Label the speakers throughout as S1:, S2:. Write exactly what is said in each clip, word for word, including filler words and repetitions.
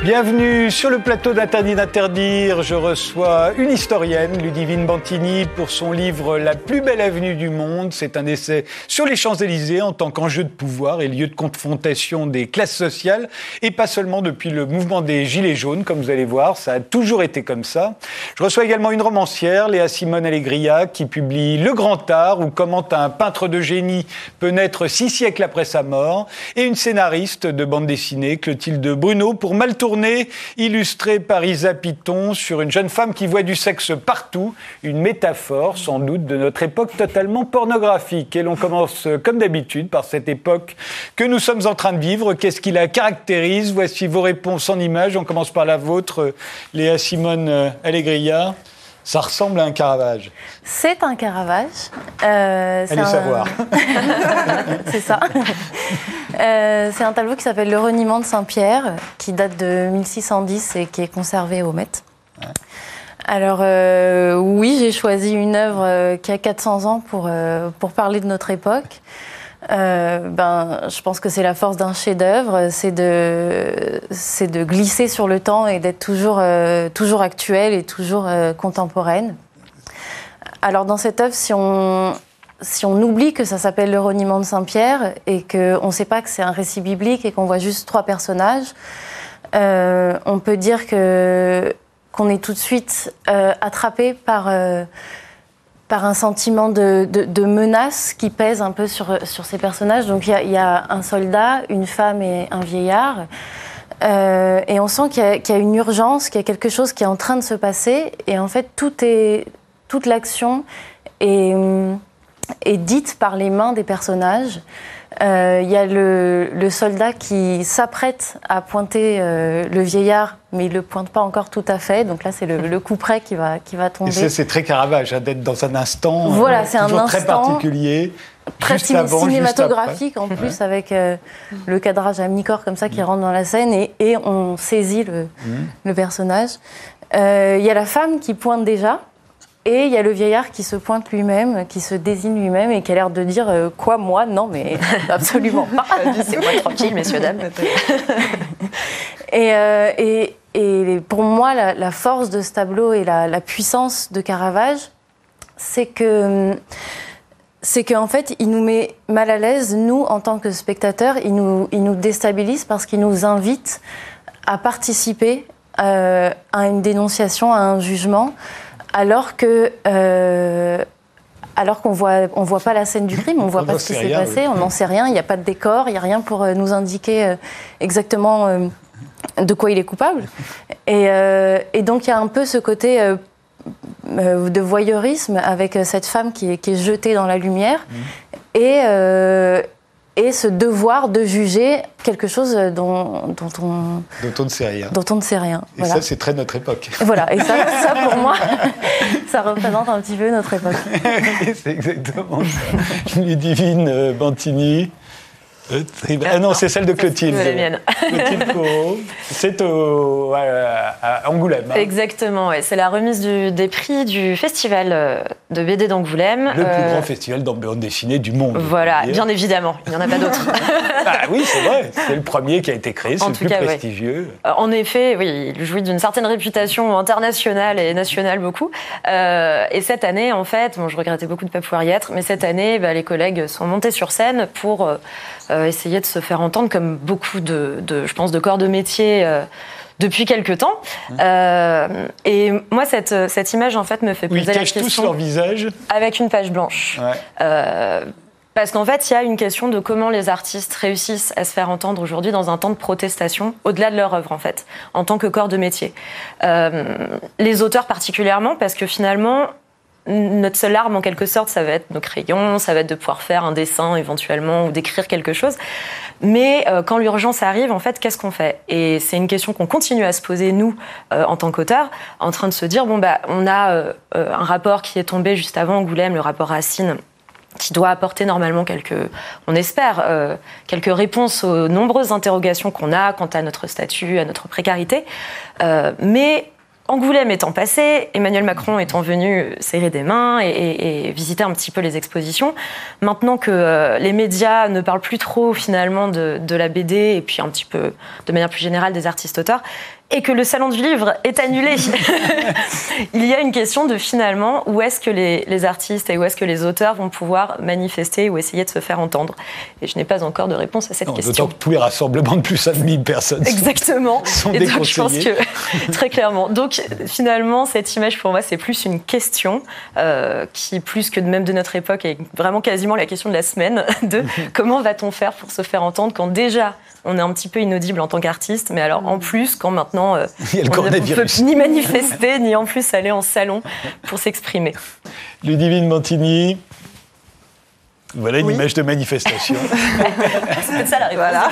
S1: Bienvenue sur le plateau d'Interdit d'interdire. Je reçois une historienne, Ludivine Bantini, pour son livre « La plus belle avenue du monde ». C'est un essai sur les Champs-Élysées en tant qu'enjeu de pouvoir et lieu de confrontation des classes sociales. Et pas seulement depuis le mouvement des Gilets jaunes, comme vous allez voir, ça a toujours été comme ça. Je reçois également une romancière, Léa Simone Allegria, qui publie Le Grand Art, où comment un peintre de génie peut naître six siècles après sa mort. Et une scénariste de bande dessinée, Clotilde Bruno, pour Mal tourné, illustrée par Isa Piton sur une jeune femme qui voit du sexe partout, une métaphore sans doute de notre époque totalement pornographique. Et l'on commence comme d'habitude par cette époque que nous sommes en train de vivre. Qu'est-ce qui la caractérise? Voici vos réponses en images. On commence par la vôtre, Léa Simone Allegria. Ça ressemble à un Caravage.
S2: C'est un Caravage. Euh,
S1: Allez
S2: un...
S1: savoir.
S2: C'est ça. Euh, c'est un tableau qui s'appelle Le Reniement de Saint-Pierre, qui date de mille six cent dix et qui est conservé au Met. Ouais. Alors euh, oui, j'ai choisi une œuvre qui a quatre cents ans pour, euh, pour parler de notre époque. Euh, ben, je pense que c'est la force d'un chef-d'œuvre, c'est de, c'est de glisser sur le temps et d'être toujours, euh, toujours actuelle et toujours euh, contemporaine. Alors dans cette œuvre, si on, si on oublie que ça s'appelle Le Reniement de Saint-Pierre et qu'on ne sait pas que c'est un récit biblique et qu'on voit juste trois personnages, euh, on peut dire que, qu'on est tout de suite euh, attrapé par... Euh, par un sentiment de, de, de menace qui pèse un peu sur, sur ces personnages. Donc il y, y a un soldat, une femme et un vieillard. Euh, et on sent qu'il y, a, qu'il y a une urgence, qu'il y a quelque chose qui est en train de se passer. Et en fait, tout est, toute l'action est, est dite par les mains des personnages. Euh, il y a le, le soldat qui s'apprête à pointer euh, le vieillard, mais il ne le pointe pas encore tout à fait. Donc là, c'est le, le coup près qui va, qui va tomber.
S1: Et ça, c'est très Caravage, hein, d'être dans un instant
S2: voilà,
S1: euh,
S2: c'est
S1: toujours
S2: un
S1: très
S2: instant
S1: particulier.
S2: Très
S1: juste avant,
S2: cinématographique, en plus,
S1: ouais.
S2: avec euh, le cadrage à mi-corps comme ça qui mmh. rentre dans la scène et, et on saisit le, mmh. le personnage. Il euh, y a la femme qui pointe déjà. Et il y a le vieillard qui se pointe lui-même, qui se désigne lui-même et qui a l'air de dire euh, « Quoi, moi ? Non, mais absolument pas.
S3: C'est moi tranquille, messieurs, dames. »
S2: et, euh, et, et pour moi, la, la force de ce tableau et la, la puissance de Caravage, c'est que... c'est qu'en fait, il nous met mal à l'aise, nous, en tant que spectateurs, il nous, il nous déstabilise parce qu'il nous invite à participer euh, à une dénonciation, à un jugement, alors que, euh, alors qu'on voit, on voit pas la scène du crime, on voit on pas ce qui s'est rien, passé, oui. On n'en sait rien, il n'y a pas de décor, il n'y a rien pour nous indiquer euh, exactement euh, de quoi il est coupable. Et, euh, et donc il y a un peu ce côté euh, euh, de voyeurisme avec cette femme qui est, qui est jetée dans la lumière mmh. et euh, et ce devoir de juger quelque chose dont, dont, on,
S1: dont on ne sait rien.
S2: Dont on ne sait rien.
S1: Et
S2: voilà.
S1: ça, c'est très notre époque.
S2: Voilà, et ça, ça pour moi, ça représente un petit peu notre époque.
S1: C'est exactement ça. Ludivine Bantini. Euh, ah non, c'est celle de Clotilde.
S3: C'est la mienne.
S1: Clotilde Corot. C'est au, à, à Angoulême. Hein.
S3: Exactement, ouais. C'est la remise du, des prix du festival de B D d'Angoulême.
S1: Le
S3: euh,
S1: plus grand festival de bande dessinée du monde.
S3: Voilà, bien évidemment, il n'y en a pas d'autre.
S1: Ah oui, c'est vrai, c'est le premier qui a été créé, c'est en le plus cas, prestigieux.
S3: Ouais. En effet, oui, il jouit d'une certaine réputation internationale et nationale beaucoup. Euh, et cette année, en fait, bon, je regrettais beaucoup de ne pas pouvoir y être, mais cette année, bah, les collègues sont montés sur scène pour... Euh, Euh, essayer de se faire entendre comme beaucoup de, de je pense, de corps de métier euh, depuis quelque temps. Mmh. Euh, et moi, cette, cette image, en fait, me fait poser
S1: oui,
S3: la
S1: question...
S3: question...
S1: Ils cachent tous leur visage.
S3: Avec une page blanche. Ouais. Euh, parce qu'en fait, il y a une question de comment les artistes réussissent à se faire entendre aujourd'hui dans un temps de protestation, au-delà de leur œuvre, en fait, en tant que corps de métier. Euh, les auteurs particulièrement, parce que finalement... Notre seule arme, en quelque sorte, ça va être nos crayons, ça va être de pouvoir faire un dessin éventuellement ou d'écrire quelque chose. Mais euh, quand l'urgence arrive, en fait, qu'est-ce qu'on fait ? Et c'est une question qu'on continue à se poser, nous, euh, en tant qu'auteurs, en train de se dire, bon, bah, on a euh, un rapport qui est tombé juste avant Angoulême, le rapport Racine, qui doit apporter normalement quelques, on espère, euh, quelques réponses aux nombreuses interrogations qu'on a quant à notre statut, à notre précarité. Euh, mais... Angoulême étant passé, Emmanuel Macron étant venu serrer des mains et, et, et visiter un petit peu les expositions, maintenant que euh, les médias ne parlent plus trop finalement de, de la B D et puis un petit peu de manière plus générale des artistes-auteurs, et que le salon du livre est annulé, il y a une question de finalement où est-ce que les, les artistes et où est-ce que les auteurs vont pouvoir manifester ou essayer de se faire entendre. Et je n'ai pas encore de réponse à cette
S1: non,
S3: question.
S1: D'autant que tous les rassemblements de plus de mille personnes
S3: Exactement.
S1: sont, sont
S3: et donc,
S1: déconseillés.
S3: je pense que, très clairement. Donc finalement, cette image pour moi, c'est plus une question euh, qui, plus que même de notre époque, est vraiment quasiment la question de la semaine, de comment va-t-on faire pour se faire entendre quand déjà on est un petit peu inaudible en tant qu'artiste, mais alors en plus, quand maintenant euh, on ne peut ni manifester, ni en plus aller en salon pour s'exprimer.
S1: Ludivine Bantigny, voilà une
S4: oui.
S1: image de manifestation.
S3: C'est ça la réponse.
S4: Voilà.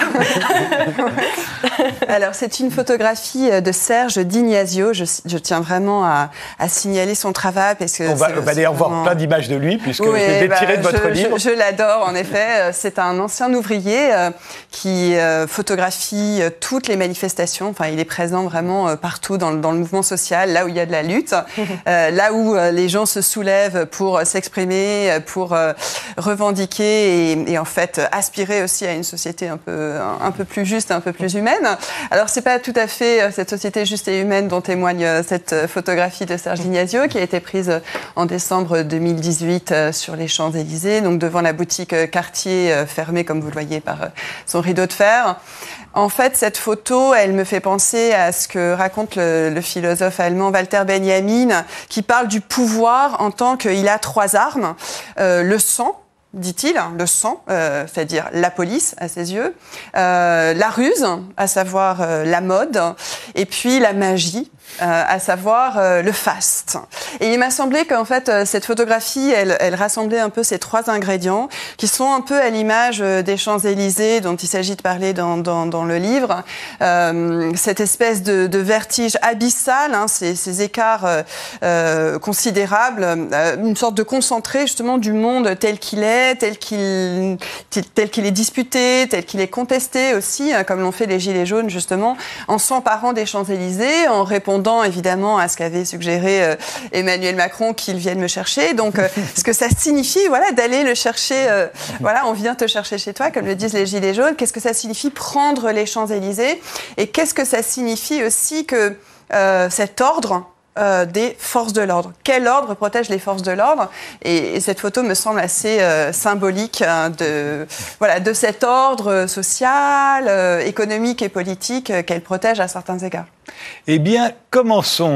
S4: Alors, c'est une photographie de Serge D'Ignazio. Je, je tiens vraiment à, à signaler son travail. Parce que
S1: on va, on va d'ailleurs
S4: vraiment...
S1: voir plein d'images de lui, puisque
S4: oui,
S1: je l'ai
S4: bah,
S1: tiré de votre
S4: je,
S1: livre.
S4: Je, je l'adore, en effet. C'est un ancien ouvrier euh, qui euh, photographie euh, toutes les manifestations. Enfin, il est présent vraiment euh, partout dans, dans le mouvement social, là où il y a de la lutte, euh, là où euh, les gens se soulèvent pour euh, s'exprimer, pour euh, revendiquer et, et en fait aspirer aussi à une société un peu, un, un peu plus juste, un peu plus humaine. Alors, c'est pas tout à fait cette société juste et humaine dont témoigne cette photographie de Serge D'Ignazio qui a été prise en décembre deux mille dix-huit sur les Champs-Élysées, donc devant la boutique Cartier fermée, comme vous le voyez, par son rideau de fer. En fait, cette photo, elle me fait penser à ce que raconte le, le philosophe allemand Walter Benjamin, qui parle du pouvoir en tant qu'il a trois armes. Euh, le sang, dit-il, le sang, euh, c'est-à-dire la police à ses yeux, euh, la ruse, à savoir euh, la mode, et puis la magie, euh, à savoir euh, le faste. Et il m'a semblé qu'en fait, euh, cette photographie, elle, elle rassemblait un peu ces trois ingrédients qui sont un peu à l'image euh, des Champs-Élysées dont il s'agit de parler dans, dans, dans le livre. Euh, cette espèce de, de vertige abyssal, hein, ces, ces écarts euh, euh, considérables, euh, une sorte de concentré justement du monde tel qu'il est, tel qu'il, tel qu'il est disputé, tel qu'il est contesté aussi, hein, comme l'ont fait les Gilets jaunes justement, en s'emparant des Champs-Élysées, en répondant évidemment à ce qu'avait suggéré euh, Emmanuel Macron qu'il vienne me chercher. Donc, euh, ce que ça signifie, voilà, d'aller le chercher, euh, voilà, on vient te chercher chez toi, comme le disent les Gilets jaunes. Qu'est-ce que ça signifie prendre les Champs-Élysées? Et qu'est-ce que ça signifie aussi que euh, cet ordre Euh, des forces de l'ordre. Quel ordre protège les forces de l'ordre? et, et cette photo me semble assez euh, symbolique hein, de, voilà, de cet ordre social, euh, économique et politique euh, qu'elle protège à certains égards.
S1: Eh bien, commençons.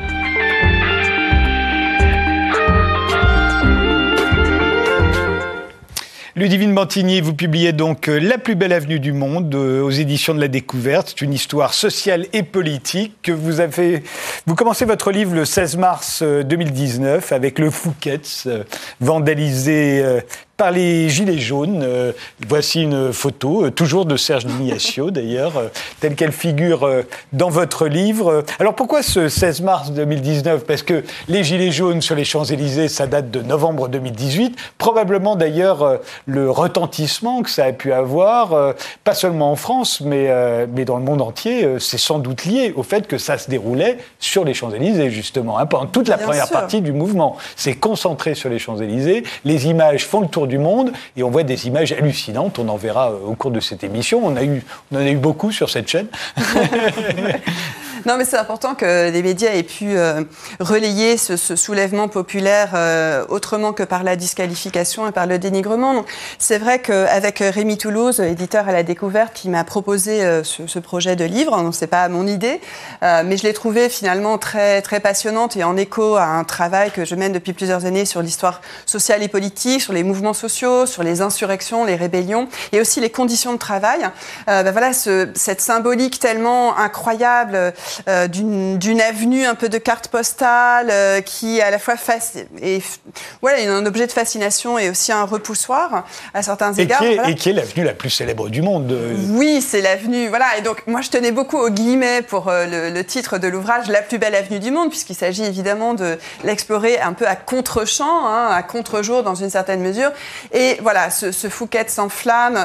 S1: Ludivine Bantigny, vous publiez donc La plus belle avenue du monde aux éditions de la Découverte. C'est une histoire sociale et politique que vous avez. Vous commencez votre livre le seize mars deux mille dix-neuf avec le Fouquet's vandalisé par les Gilets jaunes. Euh, voici une photo, euh, toujours de Serge D'Ignazio d'ailleurs, euh, telle qu'elle figure euh, dans votre livre. Alors pourquoi ce seize mars deux mille dix-neuf? Parce que les Gilets jaunes sur les Champs-Élysées, ça date de novembre deux mille dix-huit. Probablement d'ailleurs euh, le retentissement que ça a pu avoir, euh, pas seulement en France, mais, euh, mais dans le monde entier, euh, c'est sans doute lié au fait que ça se déroulait sur les Champs-Élysées justement. Hein, pendant toute la
S4: Bien
S1: première
S4: sûr.
S1: partie du mouvement, c'est concentré sur les Champs-Élysées. Les images font le tour du monde et on voit des images hallucinantes. On en verra au cours de cette émission. On, a eu, on en a eu beaucoup sur cette chaîne.
S4: Non, mais c'est important que les médias aient pu euh, relayer ce, ce soulèvement populaire euh, autrement que par la disqualification et par le dénigrement. Donc, c'est vrai qu'avec Rémi Toulouse, éditeur à la Découverte, qui m'a proposé euh, ce, ce projet de livre, donc c'est pas mon idée, euh, mais je l'ai trouvé finalement très très passionnante et en écho à un travail que je mène depuis plusieurs années sur l'histoire sociale et politique, sur les mouvements sociaux, sur les insurrections, les rébellions et aussi les conditions de travail. Euh, ben voilà, ce, cette symbolique tellement incroyable. Euh, d'une, d'une avenue un peu de carte postale euh, qui à la fois face et voilà, il y a un objet de fascination et aussi un repoussoir à certains
S1: et
S4: égards.
S1: Qui est,
S4: voilà.
S1: Et qui est l'avenue la plus célèbre du monde.
S4: Oui, c'est l'avenue. Voilà. Et donc moi je tenais beaucoup aux guillemets pour euh, le, le titre de l'ouvrage, La plus belle avenue du monde, puisqu'il s'agit évidemment de l'explorer un peu à contre-champ, hein, à contre-jour dans une certaine mesure. Et voilà, ce, ce Fouquet s'enflamme.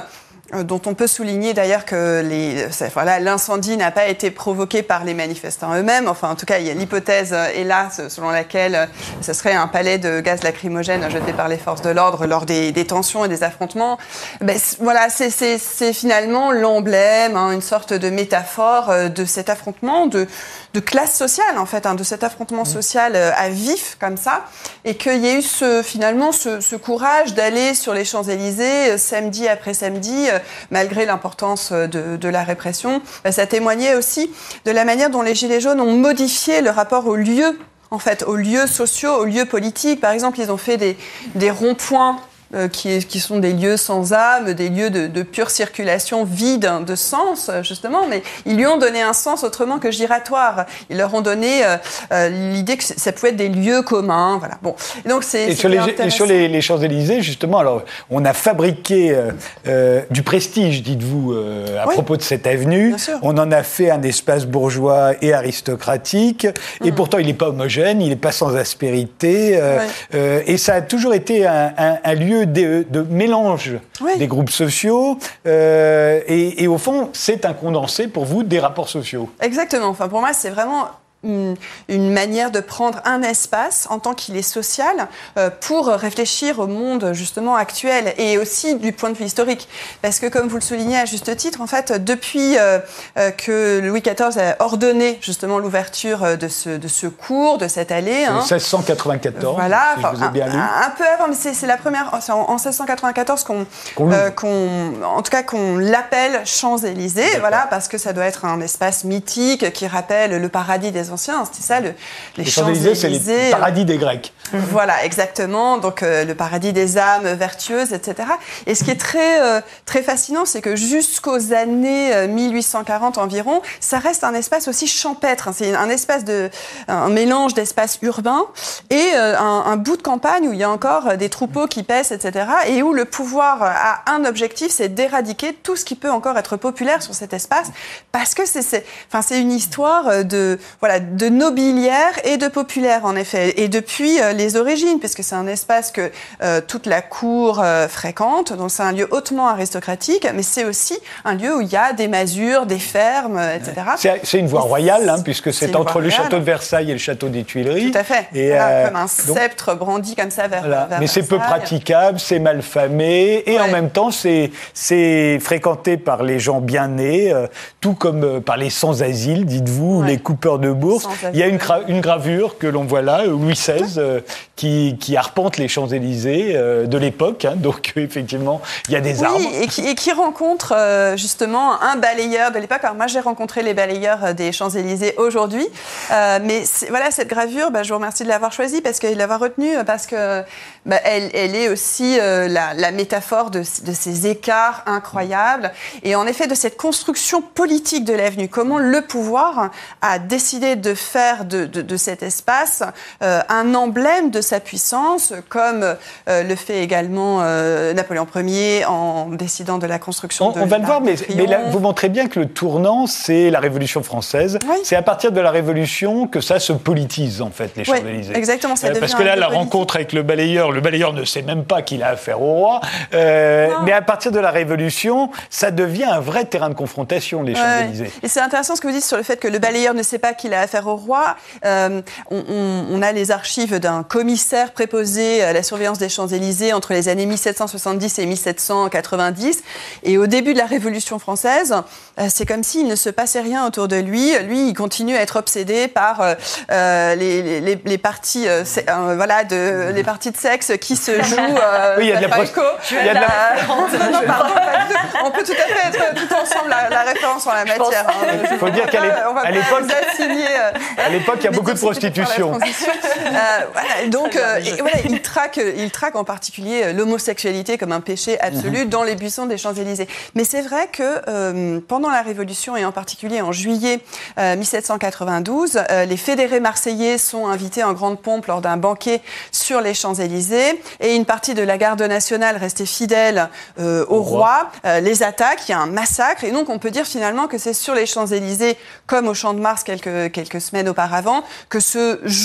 S4: dont on peut souligner d'ailleurs que les, voilà, l'incendie n'a pas été provoqué par les manifestants eux-mêmes. Enfin, en tout cas, il y a l'hypothèse, hélas, selon laquelle ce serait un palais de gaz lacrymogène jeté par les forces de l'ordre lors des, des tensions et des affrontements. Ben, voilà, c'est, c'est, c'est finalement l'emblème, hein, une sorte de métaphore de cet affrontement de, de classe sociale, en fait, hein, de cet affrontement social à vif, comme ça, et qu'il y ait eu ce, finalement ce, ce courage d'aller sur les Champs-Élysées, samedi après samedi, malgré l'importance de, de la répression. Ça témoignait aussi de la manière dont les Gilets jaunes ont modifié le rapport aux lieux, en fait, aux lieux sociaux, aux lieux politiques. Par exemple, ils ont fait des, des ronds-points euh, qui, qui sont des lieux sans âme, des lieux de, de pure circulation vides de sens, justement, mais ils lui ont donné un sens autrement que giratoire. Ils leur ont donné euh, euh, l'idée que ça pouvait être des lieux communs. Voilà. Bon. Et donc, c'est,
S1: et sur les, et sur les, les Champs-Élysées, justement, alors, on a fabriqué euh, euh, du prestige, dites-vous, euh, à oui. propos de cette avenue. On en a fait un espace bourgeois et aristocratique, mmh. et pourtant, il n'est pas homogène, il n'est pas sans aspérité, euh, oui. euh, et ça a toujours été un, un, un lieu de, de mélange oui. des groupes sociaux, euh, et, et au fond, c'est un condensé pour vous des rapports sociaux.
S4: Exactement. Enfin, pour moi, c'est vraiment Une, une manière de prendre un espace en tant qu'il est social euh, pour réfléchir au monde justement actuel et aussi du point de vue historique. Parce que comme vous le soulignez à juste titre, en fait, depuis euh, euh, que Louis quatorze a ordonné justement l'ouverture de ce, de ce cours, de cette allée...
S1: Hein, seize cent quatre-vingt-quatorze,
S4: voilà,
S1: si je vous ai bien
S4: un,
S1: lu.
S4: Un, un peu avant, mais c'est, c'est la première... C'est en, en seize cent quatre-vingt-quatorze qu'on, qu'on, euh, qu'on... En tout cas, qu'on l'appelle Champs-Élysées, D'accord. voilà, parce que ça doit être un espace mythique qui rappelle le paradis des anciens, c'était ça, le, les, les Champs-Élysées,
S1: c'est le paradis des Grecs.
S4: Voilà, exactement, donc euh, le paradis des âmes vertueuses, et cetera. Et ce qui est très, euh, très fascinant, c'est que jusqu'aux années euh, mille huit cent quarante environ, ça reste un espace aussi champêtre, hein. C'est un espace de, un mélange d'espaces urbains et euh, un, un bout de campagne où il y a encore des troupeaux qui paissent, et cetera. Et où le pouvoir a un objectif, c'est d'éradiquer tout ce qui peut encore être populaire sur cet espace, parce que c'est, c'est, enfin, c'est une histoire de, voilà, de nobiliaire et de populaire, en effet. Et depuis euh, les origines, puisque c'est un espace que euh, toute la cour euh, fréquente, donc c'est un lieu hautement aristocratique, mais c'est aussi un lieu où il y a des masures, des fermes, et cetera.
S1: C'est, c'est une voie royale, hein, puisque c'est, c'est entre le château de Versailles et le château des Tuileries.
S4: Tout à fait.
S1: Et
S4: voilà,
S1: euh,
S4: comme un sceptre donc, brandi comme ça vers,
S1: voilà.
S4: vers
S1: Mais
S4: Versailles.
S1: C'est peu praticable, c'est mal famé, et ouais. en même temps, c'est, c'est fréquenté par les gens bien nés, euh, tout comme euh, par les sans-asile, dites-vous, ouais. les coupeurs de bourse. Il y a une, gra- une gravure que l'on voit là, Louis seize, euh, qui, qui arpente les Champs-Élysées euh, de l'époque. Hein, donc, effectivement, il y a des
S4: oui,
S1: arbres.
S4: Et qui, et qui rencontre euh, justement un balayeur de l'époque. Alors, moi, j'ai rencontré les balayeurs des Champs-Élysées aujourd'hui. Euh, mais voilà, cette gravure, bah, je vous remercie de l'avoir choisie parce que de l'avoir retenue, parce que bah, elle, elle est aussi euh, la, la métaphore de, de ces écarts incroyables. Et en effet, de cette construction politique de l'avenue. Comment le pouvoir a décidé de faire de, de, de cet espace euh, un emblème de sa puissance, comme euh, le fait également euh, Napoléon Ier en décidant de la construction
S1: on,
S4: de
S1: On va le voir, mais, mais là, vous montrez bien que le tournant, c'est la Révolution française. Oui. C'est à partir de la Révolution que ça se politise, en fait, les Champs-Élysées.
S4: Oui, exactement. Ça
S1: euh, parce que là, la politique. rencontre avec le balayeur, le balayeur ne sait même pas qu'il a affaire au roi. Euh, mais à partir de la Révolution, ça devient un vrai terrain de confrontation, les Champs-Élysées.
S4: Ouais. Et c'est intéressant ce que vous dites sur le fait que le balayeur ne sait pas qu'il a affaire au roi. Euh, on, on, on a les archives d'un commissaire préposé à la surveillance des Champs-Élysées entre les années mille sept cent soixante-dix et mille sept cent quatre-vingt-dix. Et au début de la Révolution française, c'est comme s'il ne se passait rien autour de lui. Lui, il continue à être obsédé par euh, les, les, les parties, euh, euh, voilà, de, les parties de sexe qui se jouent. Euh,
S1: oui, il y a de la prostitution. Il y a de la...
S4: non, non, pardon, on peut tout à fait être tout ensemble la, la référence en la matière.
S1: Il hein. faut dire qu'à l'époque, à l'époque,
S4: assigner, euh,
S1: à l'époque, il y a beaucoup de prostitution.
S4: Euh, voilà, donc, euh, et, voilà, il traque, il traque en particulier l'homosexualité comme un péché absolu mmh. dans les buissons des Champs-Élysées. Mais c'est vrai que euh, pendant la Révolution et en particulier en juillet euh, mille sept cent quatre-vingt-douze, euh, les fédérés marseillais sont invités en grande pompe lors d'un banquet sur les Champs-Élysées et une partie de la garde nationale restée fidèle euh, au, au roi, roi euh, les attaque, il y a un massacre et donc on peut dire finalement que c'est sur les Champs-Élysées comme au Champ de Mars quelques, quelques semaines auparavant que se joue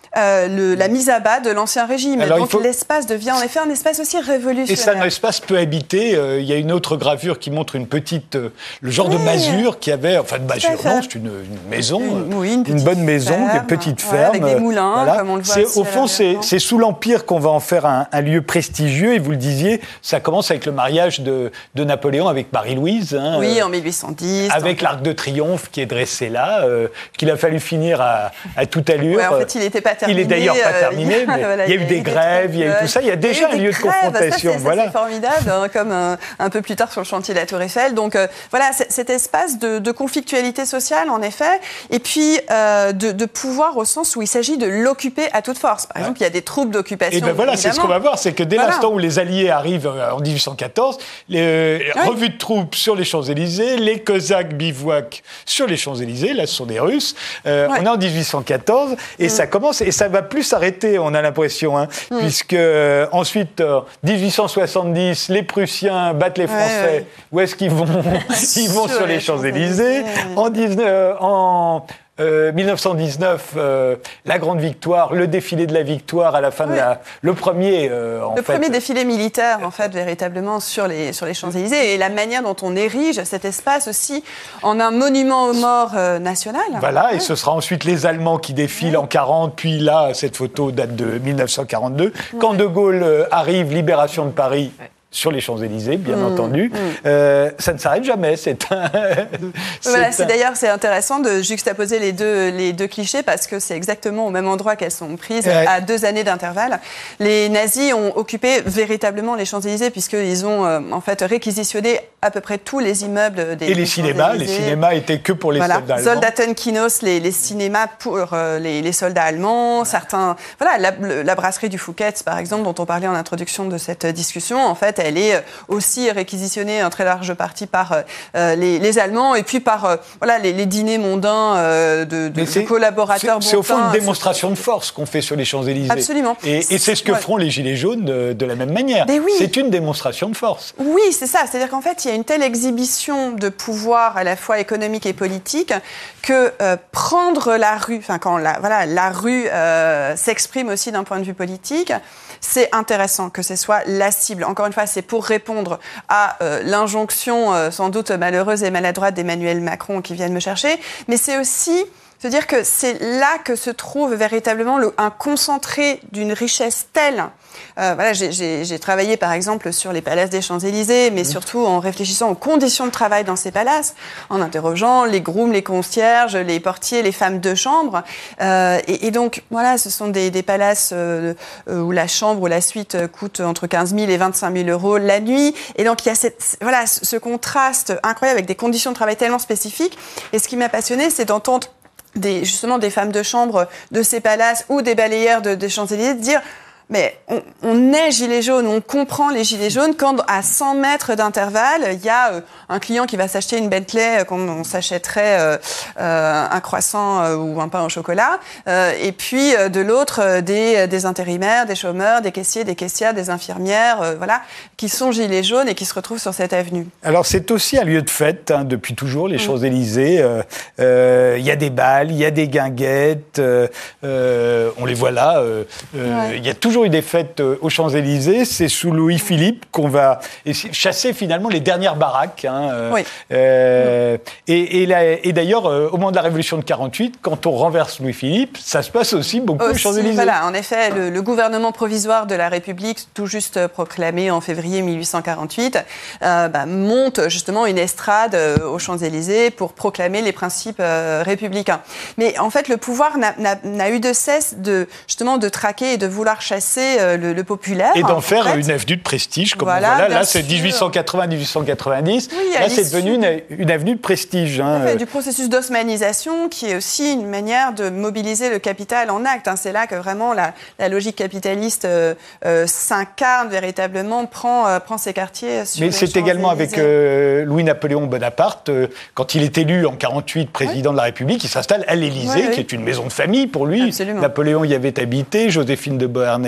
S4: euh, le, la mise à bas de l'ancien régime.
S1: Alors,
S4: donc
S1: faut...
S4: l'espace devient en effet un espace aussi révolutionnaire.
S1: Et c'est un espace peu habité. Euh, il y a une autre gravure qui montre une petite, euh, le genre oui. de masure qui avait, enfin de masure, non, c'est une, une maison,
S4: une, oui, une,
S1: une bonne maison,
S4: ferme,
S1: une petite
S4: ouais,
S1: ferme.
S4: Avec des moulins,
S1: voilà.
S4: comme on le voit.
S1: C'est, au fond, c'est, c'est sous l'Empire qu'on va en faire un, un lieu prestigieux. Et vous le disiez, ça commence avec le mariage de, de Napoléon avec Marie-Louise. Hein,
S4: oui,
S1: euh,
S4: en mille huit cent dix.
S1: Avec l'Arc de Triomphe qui est dressé là, euh, qu'il a fallu finir à, à toute allure.
S4: Ouais, en fait, il n'était pas terminé.
S1: Il est d'ailleurs pas terminé, mais
S4: voilà,
S1: il y a eu des grèves, il y a eu tout ça. Il y a déjà un lieu de confrontation.
S4: Ça, c'est,
S1: voilà.
S4: ça, c'est formidable, hein, comme euh, un peu plus tard sur le chantier de la Tour Eiffel. Donc euh, voilà, c'est, cet espace de, de conflictualité sociale, en effet, et puis euh, de, de pouvoir au sens où il s'agit de l'occuper à toute force. Par ouais. exemple, il y a des troupes d'occupation.
S1: Et ben voilà,
S4: évidemment.
S1: c'est ce qu'on va voir, c'est que dès
S4: voilà.
S1: l'instant où les Alliés arrivent en dix-huit cent quatorze, les ouais. revues de troupes sur les Champs-Élysées, les Cosaques bivouaquent sur les Champs-Élysées, là ce sont des Russes. Euh, ouais. On est en dix-huit cent quatorze et mmh. ça commence, et ça va plus s'arrêter, on a l'impression, hein, mmh. puisque euh, ensuite, euh, dix-huit cent soixante-dix, les Prussiens battent les Français. Ouais, ouais. Où est-ce qu'ils vont ? Ils vont sur, sur les Champs-Élysées. En, dix-neuf, en euh, dix-neuf cent dix-neuf, euh, la grande victoire, le défilé de la victoire à la fin ouais. de la... Le premier, euh, en
S4: Le
S1: fait.
S4: premier défilé militaire, en fait, véritablement, sur les, sur les Champs-Élysées, et la manière dont on érige cet espace aussi en un monument aux morts euh, national.
S1: Voilà,
S4: ouais.
S1: et ce sera ensuite les Allemands qui défilent ouais. en quarante, puis là, cette photo date de dix-neuf cent quarante-deux. Ouais. Quand De Gaulle euh, arrive, libération de Paris... Ouais. Sur les Champs-Élysées, bien mmh, entendu. Mmh. Euh, ça ne s'arrête jamais. C'est un...
S4: c'est voilà, c'est un... d'ailleurs, c'est intéressant de juxtaposer les deux, les deux clichés parce que c'est exactement au même endroit qu'elles sont prises, ouais. à deux années d'intervalle. Les nazis ont occupé véritablement les Champs-Élysées puisqu'ils ont euh, en fait réquisitionné à peu près tous les immeubles des
S1: Et les cinémas. Les cinémas étaient que pour les
S4: voilà.
S1: soldats allemands.
S4: Soldatenkinos, les, les cinémas pour euh, les, les soldats allemands. Ouais. Certains... Voilà, la, la brasserie du Fouquet's, par exemple, dont on parlait en introduction de cette discussion, en fait, elle est aussi réquisitionnée en très large partie par euh, les, les Allemands et puis par euh, voilà, les, les dîners mondains euh, de, de, de collaborateurs.
S1: C'est, c'est au fond une démonstration de force qu'on fait sur les Champs-Élysées.
S4: Absolument.
S1: Et, et c'est ce que ouais. feront les Gilets jaunes de, de la même manière.
S4: Oui.
S1: C'est une démonstration de force.
S4: Oui, c'est ça. C'est-à-dire qu'en fait, il y a une telle exhibition de pouvoir à la fois économique et politique que euh, prendre la rue, enfin quand la, voilà, la rue euh, s'exprime aussi d'un point de vue politique, c'est intéressant que ce soit la cible. Encore une fois, c'est pour répondre à euh, l'injonction euh, sans doute malheureuse et maladroite d'Emmanuel Macron qui viennent me chercher, mais c'est aussi se dire que c'est là que se trouve véritablement le, un concentré d'une richesse telle. Euh, voilà, j'ai, j'ai, j'ai travaillé par exemple sur les palaces des Champs-Élysées, mais mmh. surtout en réfléchissant aux conditions de travail dans ces palaces, en interrogeant les grooms, les concierges, les portiers, les femmes de chambre. Euh, et, et donc, voilà, ce sont des, des palaces euh, où la chambre ou la suite coûte entre quinze mille et vingt-cinq mille euros la nuit. Et donc, il y a cette, voilà, ce contraste incroyable avec des conditions de travail tellement spécifiques. Et ce qui m'a passionnée, c'est d'entendre Des, justement des femmes de chambre de ces palaces ou des balayeurs de, des Champs-Élysées dire mais on, on est gilets jaunes, on comprend les gilets jaunes quand à cent mètres d'intervalle, il y a euh, un client qui va s'acheter une Bentley comme on s'achèterait euh, euh, un croissant euh, ou un pain au chocolat, euh, et puis euh, de l'autre euh, des, des intérimaires, des chômeurs, des caissiers, des caissières, des infirmières, euh, voilà, qui sont gilets jaunes et qui se retrouvent sur cette avenue.
S1: Alors c'est aussi un lieu de fête hein, depuis toujours, les mmh. Champs-Élysées. Il euh, euh, y a des balles, il y a des guinguettes, euh, euh, on les voit là. Il euh, euh, ouais. y a toujours eu des fêtes aux Champs-Élysées. C'est sous Louis-Philippe qu'on va chasser finalement les dernières baraques. Hein, euh,
S4: oui.
S1: euh, et, et, la, et d'ailleurs, euh, au moment de la Révolution de quarante-huit, quand on renverse Louis-Philippe, ça se passe aussi beaucoup aussi, aux Champs-Élysées.
S4: Voilà, en effet, le, le gouvernement provisoire de la République, tout juste proclamé en février mille huit cent quarante-huit, euh, bah, monte justement une estrade euh, aux Champs-Élysées pour proclamer les principes euh, républicains. Mais en fait, le pouvoir n'a, n'a, n'a eu de cesse de, justement, de traquer et de vouloir chasser Le, le populaire.
S1: Et d'en faire fait. une avenue de prestige, comme voilà, on voit là. Là, c'est dix-huit cent quatre-vingts dix-huit cent quatre-vingt-dix. Oui, là, c'est devenu une, une avenue de prestige. Hein.
S4: Fait, du processus d'osmanisation, qui est aussi une manière de mobiliser le capital en acte. Hein. C'est là que vraiment la, la logique capitaliste euh, euh, s'incarne véritablement, prend, euh, prend ses quartiers sur
S1: Mais
S4: les
S1: c'est également avec euh, Louis-Napoléon Bonaparte, euh, quand il est élu en quarante-huit président oui. de la République, il s'installe à l'Élysée, oui, oui. qui est une maison de famille pour lui.
S4: Absolument.
S1: Napoléon y avait habité, Joséphine de Beauharnais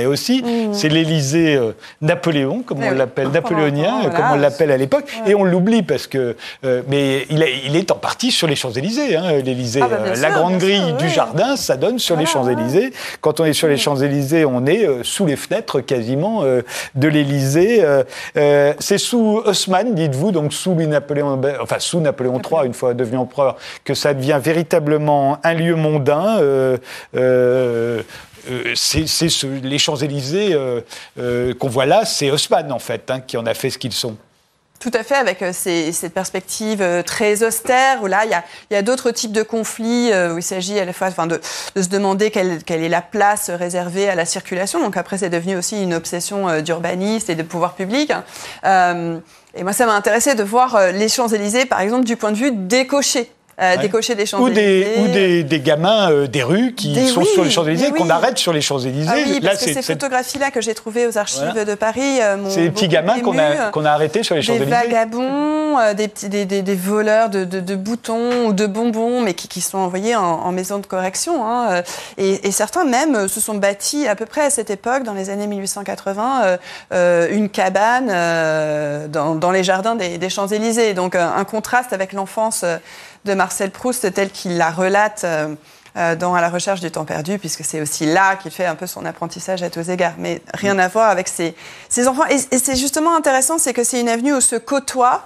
S1: aussi. Mmh. C'est l'Élysée euh, Napoléon, comme on oui. l'appelle, napoléonien, voilà. comme on l'appelle à l'époque. Ouais. Et on l'oublie parce que... Euh, mais il, a, il est en partie sur les Champs-Élysées, hein, l'Élysée. Ah bah euh, sûr, la grande grille sûr, du oui. jardin, ça donne sur voilà, les Champs-Élysées. Ouais. Quand on est sur les Champs-Élysées, on est euh, sous les fenêtres quasiment euh, de l'Élysée. Euh, euh, c'est sous Haussmann, dites-vous, donc sous Napoléon, enfin sous Napoléon trois, une fois devenu empereur, que ça devient véritablement un lieu mondain. Euh, euh, Euh, c'est, c'est ce, les Champs-Élysées euh, euh, qu'on voit là, c'est Haussmann en fait, hein, qui en a fait ce qu'ils sont.
S4: Tout à fait, avec euh, ces, cette perspective euh, très austère, où là, il y a, y a d'autres types de conflits, euh, où il s'agit à la fois enfin, de, de se demander quelle, quelle est la place réservée à la circulation. Donc après, c'est devenu aussi une obsession euh, d'urbanistes et de pouvoir public. Euh, et moi, ça m'a intéressé de voir euh, les Champs-Élysées, par exemple, du point de vue des cochers. Euh, ouais. Décocher des Champs-Élysées.
S1: Ou des, ou des, des gamins euh, des rues qui des, sont oui, sur les Champs-Élysées, qu'on oui. arrête sur les Champs-Élysées.
S4: Ah oui, parce là, que c'est, ces photographies-là que j'ai trouvées aux archives voilà. de Paris euh, m'ont
S1: c'est des petits gamins
S4: ému,
S1: qu'on a, qu'on a arrêtés sur les Champs-Élysées.
S4: Des vagabonds, euh, des, petits, des, des, des voleurs de, de, de boutons ou de bonbons, mais qui, qui sont envoyés en, en maison de correction. Hein, et, et certains même se sont bâtis à peu près à cette époque, dans les années mille huit cent quatre-vingts, euh, euh, une cabane euh, dans, dans les jardins des, des Champs-Élysées. Donc euh, un contraste avec l'enfance euh, de Marcel Proust, tel qu'il la relate euh, dans À la recherche du temps perdu, puisque c'est aussi là qu'il fait un peu son apprentissage à tous égards. Mais rien à voir avec ses, ses enfants. Et, et c'est justement intéressant, c'est que c'est une avenue où se côtoient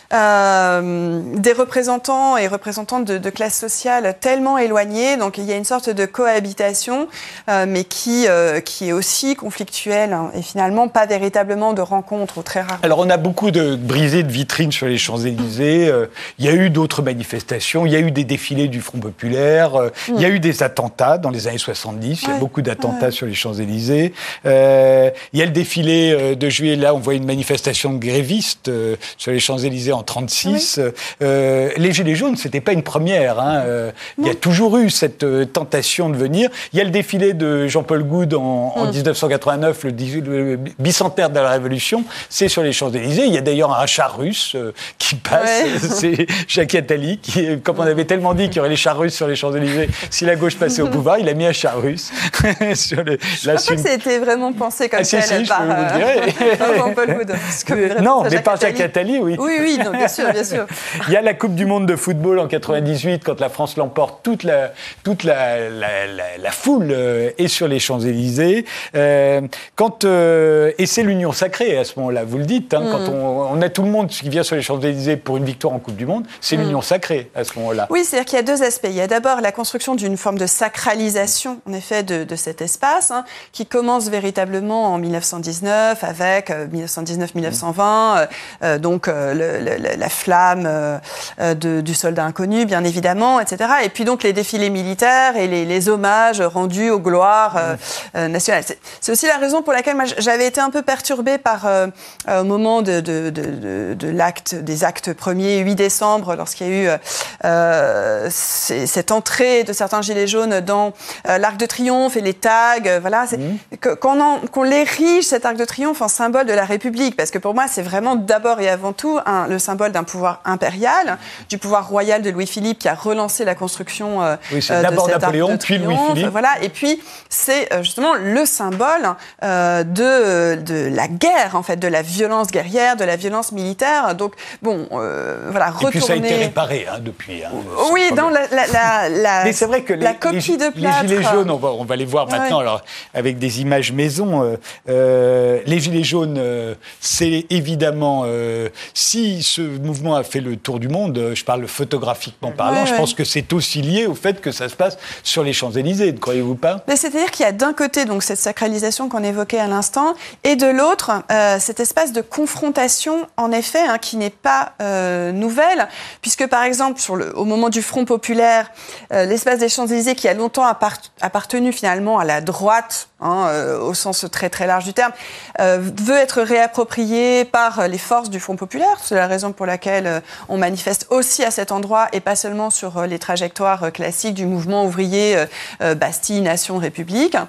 S4: Euh, des représentants et représentantes de, de classes sociales tellement éloignées, donc il y a une sorte de cohabitation, euh, mais qui, euh, qui est aussi conflictuelle hein, et finalement pas véritablement de rencontre ou très rare.
S1: Alors on a beaucoup de brisées de vitrines sur les Champs-Élysées, euh, il y a eu d'autres manifestations, il y a eu des défilés du Front Populaire, euh, mm. il y a eu des attentats dans les années soixante-dix, il ouais. y a beaucoup d'attentats ouais. sur les Champs-Élysées, euh, il y a le défilé euh, de juillet, là on voit une manifestation de grévistes euh, sur les Champs-Élysées en trente-six. Oui. Euh, les Gilets jaunes, c'était pas une première. Hein. Euh, il y a toujours eu cette euh, tentation de venir. Il y a le défilé de Jean-Paul Goude en, en mm. dix-neuf cent quatre-vingt-neuf, le, le bicentenaire de la Révolution. C'est sur les Champs-Élysées. Il y a d'ailleurs un char russe euh, qui passe. Ouais. C'est Jacques Attali, qui, comme on avait tellement dit qu'il y aurait les chars russes sur les Champs-Élysées, si la gauche passait au pouvoir, il a mis un char russe. sur le,
S4: je ne crois pas que ça a été vraiment pensé comme ça
S1: ah, si, si,
S4: par, euh, par Jean-Paul Goude.
S1: Non, mais par Jacques Attali, oui.
S4: Oui, oui, non, bien sûr, bien sûr.
S1: Il y a la Coupe du Monde de football en quatre-vingt-dix-huit, quand la France l'emporte, toute la, toute la, la, la, la foule euh, est sur les Champs-Élysées. Euh, quand, euh, et c'est l'union sacrée à ce moment-là, vous le dites. Hein, mm. Quand on, on a tout le monde qui vient sur les Champs-Élysées pour une victoire en Coupe du Monde, c'est mm. l'union sacrée à ce moment-là.
S4: Oui, c'est-à-dire qu'il y a deux aspects. Il y a d'abord la construction d'une forme de sacralisation, en effet, de, de cet espace, hein, qui commence véritablement en dix-neuf cent dix-neuf, avec euh, dix-neuf cent dix-neuf mille neuf cent vingt, euh, euh, donc euh, le, le, la flamme euh, de, du soldat inconnu, bien évidemment, et cetera. Et puis donc les défilés militaires et les, les hommages rendus aux gloires euh, euh, nationales. C'est, c'est aussi la raison pour laquelle moi, j'avais été un peu perturbée par, euh, au moment de, de, de, de, de l'acte, des actes premiers, huit décembre, lorsqu'il y a eu euh, ces, cette entrée de certains gilets jaunes dans euh, l'Arc de Triomphe et les tags. Euh, voilà, c'est, mmh. que, qu'on, en, qu'on l'érige, cet Arc de Triomphe, en symbole de la République. Parce que pour moi, c'est vraiment d'abord et avant tout un, le symbole d'un pouvoir impérial, du pouvoir royal de Louis-Philippe qui a relancé la construction euh,
S1: oui, c'est d'abord de cet Napoléon, arc de puis Louis-Philippe.
S4: Voilà, et puis c'est euh, justement le symbole euh, de, de la guerre, en fait, de la violence guerrière, de la violence militaire. Donc, bon, euh, voilà, retourner...
S1: Et puis ça a été réparé hein, depuis. Hein,
S4: oui, dans la, la, la, la,
S1: Mais c'est vrai que
S4: la
S1: les,
S4: copie
S1: les,
S4: de plâtre...
S1: les gilets jaunes, on va, on va les voir maintenant, ouais. alors, avec des images maison. Euh, euh, les gilets jaunes, euh, c'est évidemment... Euh, si ce mouvement a fait le tour du monde, je parle photographiquement parlant, ouais, je ouais. pense que c'est aussi lié au fait que ça se passe sur les Champs-Élysées, ne croyez-vous pas ?
S4: Mais c'est-à-dire qu'il y a d'un côté donc cette sacralisation qu'on évoquait à l'instant, et de l'autre euh, cet espace de confrontation, en effet, hein, qui n'est pas euh, nouvelle, puisque par exemple sur le, au moment du Front populaire, euh, l'espace des Champs-Élysées qui a longtemps appart- appartenu finalement à la droite, hein, euh, au sens très très large du terme, euh, veut être réapproprié par les forces du Front populaire. C'est la raison raison pour laquelle euh, on manifeste aussi à cet endroit et pas seulement sur euh, les trajectoires euh, classiques du mouvement ouvrier euh, euh, Bastille, Nation, République.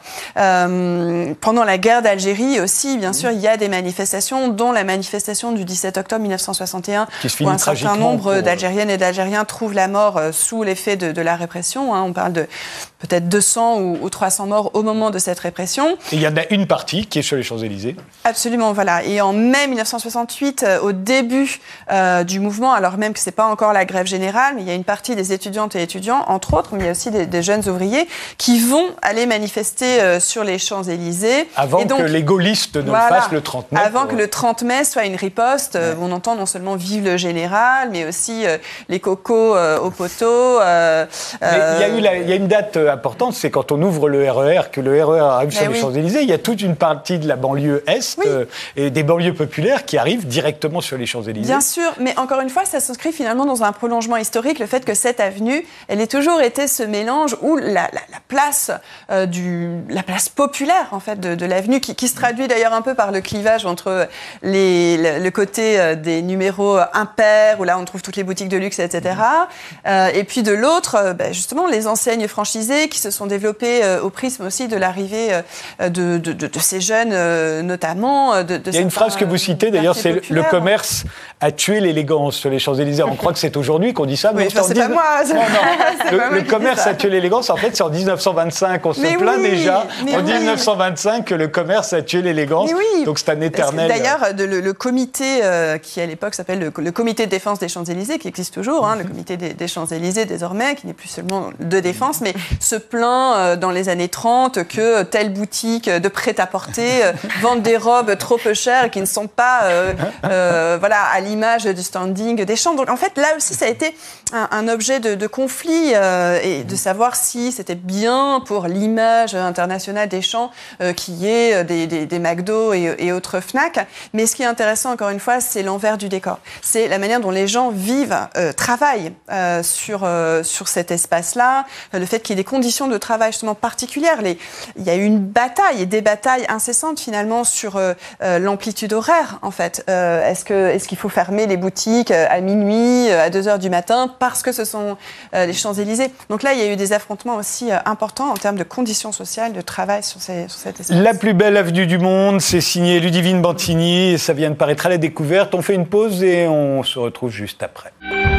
S4: Euh, pendant la guerre d'Algérie aussi, bien sûr, il y a des manifestations, dont la manifestation du dix-sept octobre mille neuf cent soixante et un, où un certain nombre pour... d'Algériennes et d'Algériens trouvent la mort euh, sous l'effet de, de la répression. Hein. On parle de peut-être deux cents ou, ou trois cents morts au moment de cette répression.
S1: Et il y en a une partie qui est sur les Champs-Élysées.
S4: Absolument, voilà. Et en mai mille neuf cent soixante-huit, euh, au début euh, du mouvement, alors même que c'est pas encore la grève générale, mais il y a une partie des étudiantes et étudiants, entre autres, mais il y a aussi des, des jeunes ouvriers qui vont aller manifester euh, sur les Champs-Élysées.
S1: Avant
S4: et donc,
S1: que les gaullistes ne
S4: voilà,
S1: le fassent le trente mai.
S4: Avant
S1: pour...
S4: que le trente mai soit une riposte, ouais. euh, on entend non seulement vive le général, mais aussi euh, les cocos euh, au poteau. Euh,
S1: mais il y a eu la, il y a une date importante, c'est quand on ouvre le R E R, que le R E R arrive sur les oui. Champs-Élysées, il y a toute une partie de la banlieue Est oui. euh, et des banlieues populaires qui arrivent directement sur les Champs-Élysées.
S4: Bien sûr, mais encore une fois, ça s'inscrit finalement dans un prolongement historique, le fait que cette avenue, elle ait toujours été ce mélange où la, la, la place euh, du, la place populaire en fait de, de l'avenue, qui, qui se traduit d'ailleurs un peu par le clivage entre les, le, le côté euh, des numéros impairs, où là on trouve toutes les boutiques de luxe, et cetera. Euh, et puis de l'autre, euh, bah, justement, les enseignes franchisées qui se sont développées euh, au prisme aussi de l'arrivée euh, de, de, de, de ces jeunes, euh, notamment. De, de
S1: Il y a une phrase que vous citez, d'ailleurs, c'est populaires. Le commerce a tué l'élégance sur les Champs-Élysées. On croit que c'est aujourd'hui qu'on dit ça,
S4: mais oui, c'est pas moi.
S1: Non, non. le, pas le commerce a tué l'élégance. En fait, c'est en dix-neuf cent vingt-cinq. On se mais plaint oui, déjà en oui. dix-neuf cent vingt-cinq que le commerce a tué l'élégance. Oui. Donc c'est un éternel.
S4: D'ailleurs, le, le comité euh, qui à l'époque s'appelle le, le comité de défense des Champs-Élysées, qui existe toujours, hein, mm-hmm. le comité des, des Champs-Élysées désormais, qui n'est plus seulement de défense, mais se plaint euh, dans les années trente que telle boutique de prêt-à-porter euh, vende des robes trop peu chères et qui ne sont pas euh, euh, voilà, à l'image du standing des champs. Donc en fait, là aussi, ça a été un, un objet de, de conflit euh, et de savoir si c'était bien pour l'image internationale des champs euh, qui est des, des, des McDo et, et autres Fnac. Mais ce qui est intéressant, encore une fois, c'est l'envers du décor. C'est la manière dont les gens vivent, euh, travaillent euh, sur, euh, sur cet espace-là, le fait qu'il y ait des conditions de travail justement particulières. Les, il y a eu une bataille et des batailles incessantes finalement sur euh, euh, l'amplitude horaire, en fait. Euh, est-ce que, est-ce qu'il faut fermer les boutiques à minuit, à deux heures du matin, parce que ce sont euh, les Champs-Élysées? Donc là, il y a eu des affrontements aussi euh, importants en termes de conditions sociales, de travail sur, ces, sur cet espace.
S1: La plus belle avenue du monde, c'est signé Ludivine Bantini, et ça vient de paraître à la découverte. On fait une pause et on se retrouve juste après.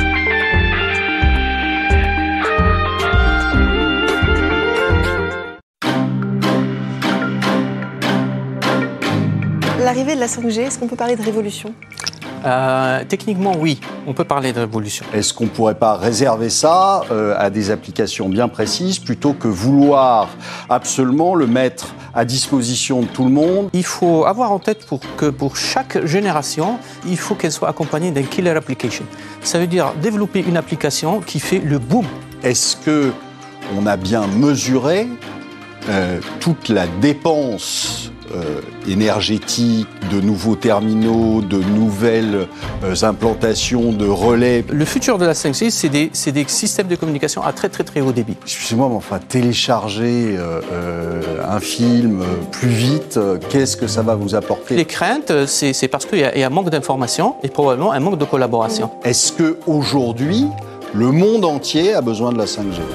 S5: L'arrivée de la cinq G, est-ce qu'on peut parler de révolution ?
S6: Euh, techniquement, oui, on peut parler de révolution.
S7: Est-ce qu'on ne pourrait pas réserver ça euh, à des applications bien précises plutôt que vouloir absolument le mettre à disposition de tout le monde ?
S6: Il faut avoir en tête pour que pour chaque génération, il faut qu'elle soit accompagnée d'un killer application. Ça veut dire développer une application qui fait le boom.
S7: Est-ce qu'on a bien mesuré euh, toute la dépense Euh, énergétique, de nouveaux terminaux, de nouvelles euh, implantations de relais?
S6: Le futur de la cinq G, c'est des, c'est des systèmes de communication à très très très haut débit.
S7: Excusez-moi, mais enfin, télécharger euh, euh, un film plus vite, euh, qu'est-ce que ça va vous apporter?
S6: Les craintes, c'est, c'est parce qu'il y a, il y a un manque d'information et probablement un manque de collaboration.
S7: Est-ce qu'aujourd'hui, le monde entier a besoin de la cinq G?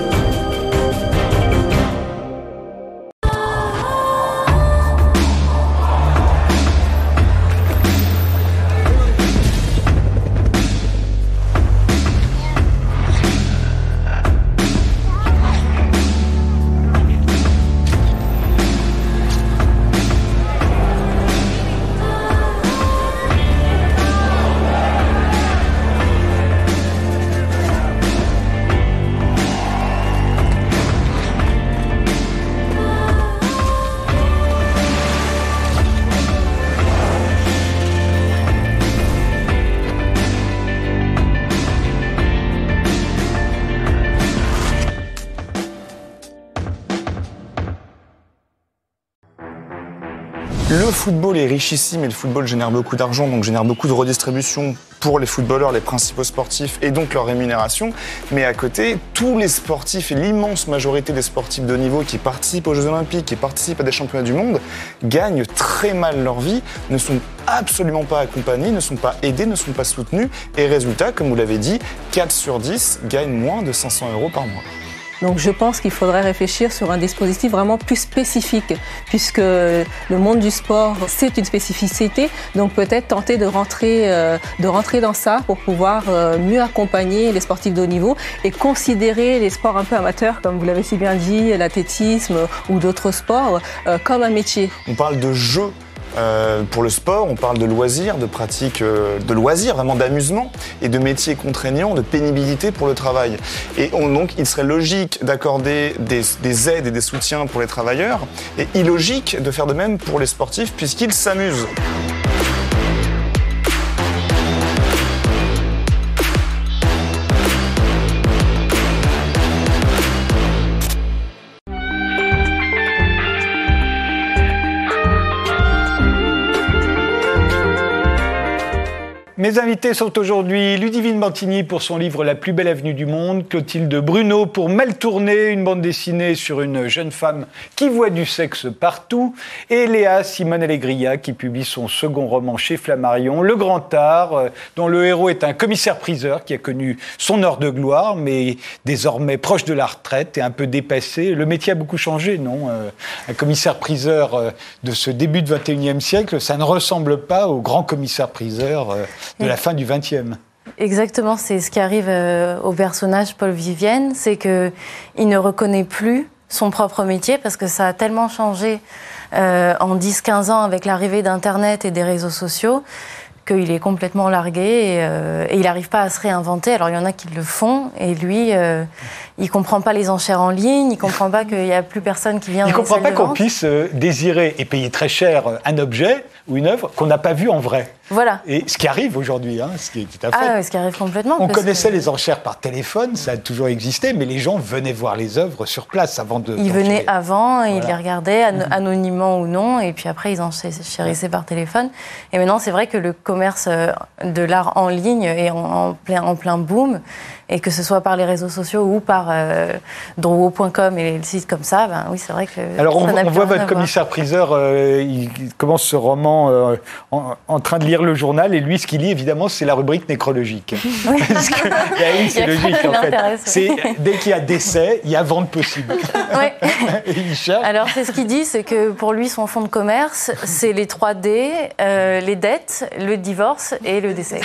S8: Le football est richissime et le football génère beaucoup d'argent, donc génère beaucoup de redistribution pour les footballeurs, les principaux sportifs et donc leur rémunération. Mais à côté, tous les sportifs et l'immense majorité des sportifs de haut niveau qui participent aux Jeux Olympiques, qui participent à des championnats du monde, gagnent très mal leur vie, ne sont absolument pas accompagnés, ne sont pas aidés, ne sont pas soutenus. Et résultat, comme vous l'avez dit, quatre sur dix gagnent moins de cinq cents euros par mois.
S9: Donc je pense qu'il faudrait réfléchir sur un dispositif vraiment plus spécifique, puisque le monde du sport, c'est une spécificité. Donc peut-être tenter de rentrer, euh, de rentrer dans ça pour pouvoir euh, mieux accompagner les sportifs de haut niveau et considérer les sports un peu amateurs, comme vous l'avez si bien dit, l'athlétisme ou d'autres sports, euh, comme un métier.
S8: On parle de jeu. Euh, pour le sport, on parle de loisirs, de pratiques euh, de loisirs, vraiment d'amusement, et de métiers contraignants, de pénibilité pour le travail. Et on, donc, il serait logique d'accorder des, des aides et des soutiens pour les travailleurs, et illogique de faire de même pour les sportifs, puisqu'ils s'amusent.
S1: Mes invités sont aujourd'hui Ludivine Bantigny pour son livre La plus belle avenue du monde, Clotilde Bruneau pour Mal tourné, une bande dessinée sur une jeune femme qui voit du sexe partout, et Léa Simone Allegria qui publie son second roman chez Flammarion, Le Grand Art, dont le héros est un commissaire-priseur qui a connu son heure de gloire, mais désormais proche de la retraite et un peu dépassé. Le métier a beaucoup changé, non ? Un commissaire-priseur de ce début du vingt et unième siècle, ça ne ressemble pas au grand commissaire-priseur de la fin du vingtième.
S2: Exactement, c'est ce qui arrive euh, au personnage Paul Vivienne, c'est qu'il ne reconnaît plus son propre métier parce que ça a tellement changé euh, en dix à quinze ans avec l'arrivée d'Internet et des réseaux sociaux qu'il est complètement largué et, euh, et il n'arrive pas à se réinventer. Alors il y en a qui le font et lui, euh, il ne comprend pas les enchères en ligne, il ne comprend pas qu'il n'y a plus personne qui vient
S1: il
S2: dans les salles de vente. Il ne comprend pas qu'on
S1: puisse euh, désirer et payer très cher un objet ou une œuvre qu'on n'a pas vu en vrai.
S2: Voilà.
S1: Et ce qui arrive aujourd'hui, hein, ce qui est tout à fait.
S2: Ah, ouais, ce qui arrive complètement.
S1: On connaissait que... les enchères par téléphone, ça a toujours existé, mais les gens venaient voir les œuvres sur place avant de.
S2: Ils venaient avant, voilà. Ils les regardaient an- anonymement ou non, et puis après ils enchérissaient par téléphone. Et maintenant, c'est vrai que le commerce de l'art en ligne est en, en, plein, en plein boom, et que ce soit par les réseaux sociaux ou par euh, drouot point com et les sites comme ça, ben oui, c'est vrai que.
S1: Alors on,
S2: on
S1: voit votre commissaire-priseur, euh, il commence ce roman euh, en, en train de lire le journal, et lui, ce qu'il lit, évidemment, c'est la rubrique nécrologique.
S2: Oui.
S1: Parce que, bah oui, c'est logique, en fait. C'est, dès qu'il y a décès, il y a vente possible.
S2: Oui.
S1: Et il cherche.
S2: Alors, c'est ce qu'il dit, c'est que pour lui, son fonds de commerce, c'est les trois D, euh, les dettes, le divorce et le décès.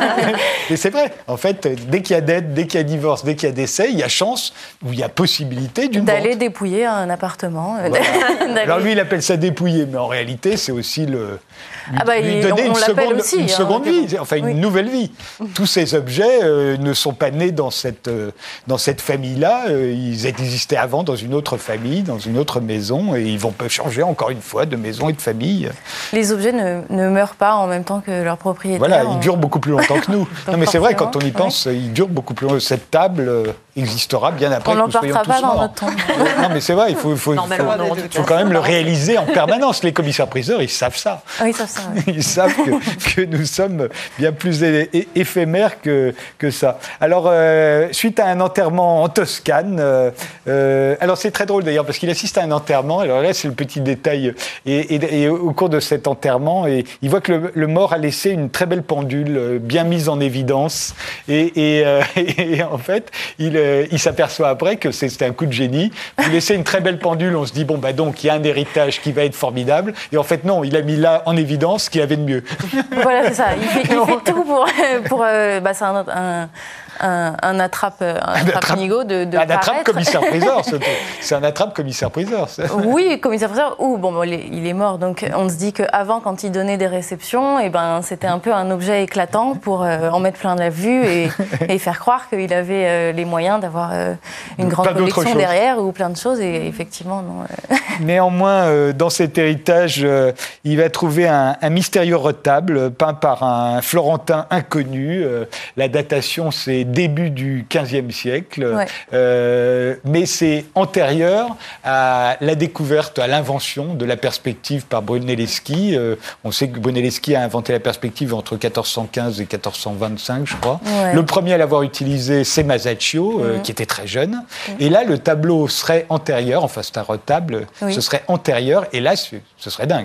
S1: Et c'est vrai. En fait, dès qu'il y a dette, dès qu'il y a divorce, dès qu'il y a décès, il y a chance, ou il y a possibilité d'une
S2: D'aller
S1: vente.
S2: dépouiller un appartement.
S1: Voilà. Alors lui, il appelle ça dépouiller, mais en réalité, c'est aussi le... Lui,
S2: ah bah,
S1: lui
S2: il,
S1: donner
S2: on,
S1: une,
S2: on
S1: seconde,
S2: aussi,
S1: une
S2: hein,
S1: seconde
S2: donc,
S1: vie, enfin
S2: oui.
S1: une nouvelle vie. Tous ces objets euh, ne sont pas nés dans cette, euh, dans cette famille-là, euh, ils existaient avant dans une autre famille, dans une autre maison, et ils vont peuvent changer encore une fois de maison et de famille.
S2: Les objets ne, ne meurent pas en même temps que leur propriétaire.
S1: Voilà,
S2: on...
S1: ils durent beaucoup plus longtemps que nous. Non mais c'est vrai, quand on y pense, oui. Ils durent beaucoup plus longtemps. Cette table euh, existera bien après
S2: on
S1: que nous soyons tous
S2: pas
S1: morts.
S2: Dans notre tombe.
S1: Non mais c'est vrai, il faut, faut, faut, faut, faut quand même le réaliser en permanence. Les commissaires-priseurs, ils savent ça.
S2: Oui, ils savent ça. Oui.
S1: Ils savent que, que nous sommes bien plus é- é- éphémères que, que ça. Alors, euh, suite à un enterrement en Toscane, euh, euh, alors c'est très drôle d'ailleurs, parce qu'il assiste à un enterrement, alors là c'est le petit détail, et, et, et au cours de cet enterrement, et, il voit que le, le mort a laissé une très belle pendule, bien mise en évidence, et, et, euh, et en fait, il, euh, il s'aperçoit après que c'est, c'était un coup de génie. Vous laissez une très belle pendule, on se dit, bon bah donc il y a un héritage qui va être formidable, et en fait non, il a mis là en évidence ce qu'il avait de mieux.
S2: Voilà, c'est ça. Il fait, il fait tout pour... pour euh, bah, c'est un, un, un, un attrape, un attrape-nigo de, de
S1: Un
S2: paraître.
S1: attrape-commissaire-priseur, c'est un attrape-commissaire-priseur.
S2: Oui, commissaire-priseur, ou bon, bon, il est mort, donc on se dit qu'avant, quand il donnait des réceptions, eh ben, c'était un peu un objet éclatant pour euh, en mettre plein la vue et, et faire croire qu'il avait euh, les moyens d'avoir euh, une grande collection derrière ou plein de choses, et effectivement, non. Euh...
S1: Néanmoins, euh, dans cet héritage, euh, il va trouver un, un mystérieux retable peint par un Florentin inconnu. Euh, la datation, c'est début du quinzième siècle, ouais. euh, mais c'est antérieur à la découverte, à l'invention de la perspective par Brunelleschi. Euh, on sait que Brunelleschi a inventé la perspective entre quatorze cent quinze et quatorze cent vingt-cinq, je crois. Ouais. Le premier à l'avoir utilisé, c'est Masaccio, euh, mmh. qui était très jeune. Mmh. Et là, le tableau serait antérieur, enfin c'est un retable, oui. ce serait antérieur, et là, ce serait dingue.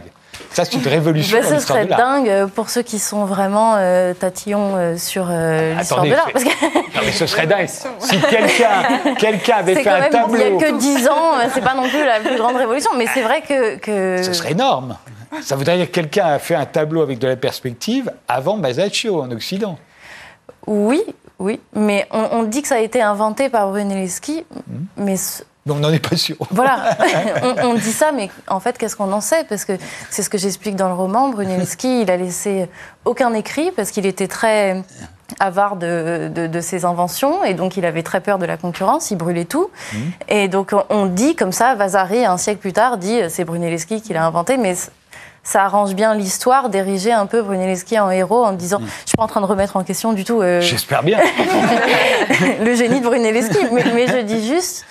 S1: Ça, c'est une révolution
S2: bah,
S1: dans
S2: ce
S1: l'histoire
S2: serait
S1: de l'art.
S2: dingue pour ceux qui sont vraiment euh, tatillons euh, sur euh, l'histoire
S1: Attendez,
S2: de l'art.
S1: c'est-
S2: Parce que
S1: Non, mais ce serait dingue. Si quelqu'un, quelqu'un avait
S2: c'est
S1: fait
S2: quand
S1: un
S2: même,
S1: tableau...
S2: il n'y a que dix ans, euh, c'est pas non plus la plus grande révolution, mais c'est vrai que... que...
S1: Ce serait énorme. Ça voudrait dire que quelqu'un a fait un tableau avec de la perspective avant Masaccio, en Occident.
S2: Oui, oui, mais on, on dit que ça a été inventé par Brunelleschi, mais... ce-
S1: Mais on n'en est pas sûr.
S2: Voilà, on, on dit ça, mais en fait, qu'est-ce qu'on en sait? Parce que c'est ce que j'explique dans le roman. Brunelleschi, il a laissé aucun écrit parce qu'il était très avare de, de, de ses inventions et donc il avait très peur de la concurrence, il brûlait tout. Mmh. Et donc on dit comme ça, Vasari, un siècle plus tard, dit c'est Brunelleschi qui l'a inventé, mais ça arrange bien l'histoire d'ériger un peu Brunelleschi en héros en disant, mmh. je suis pas en train de remettre en question du tout euh,
S1: J'espère bien.
S2: le génie de Brunelleschi, mais, mais je dis juste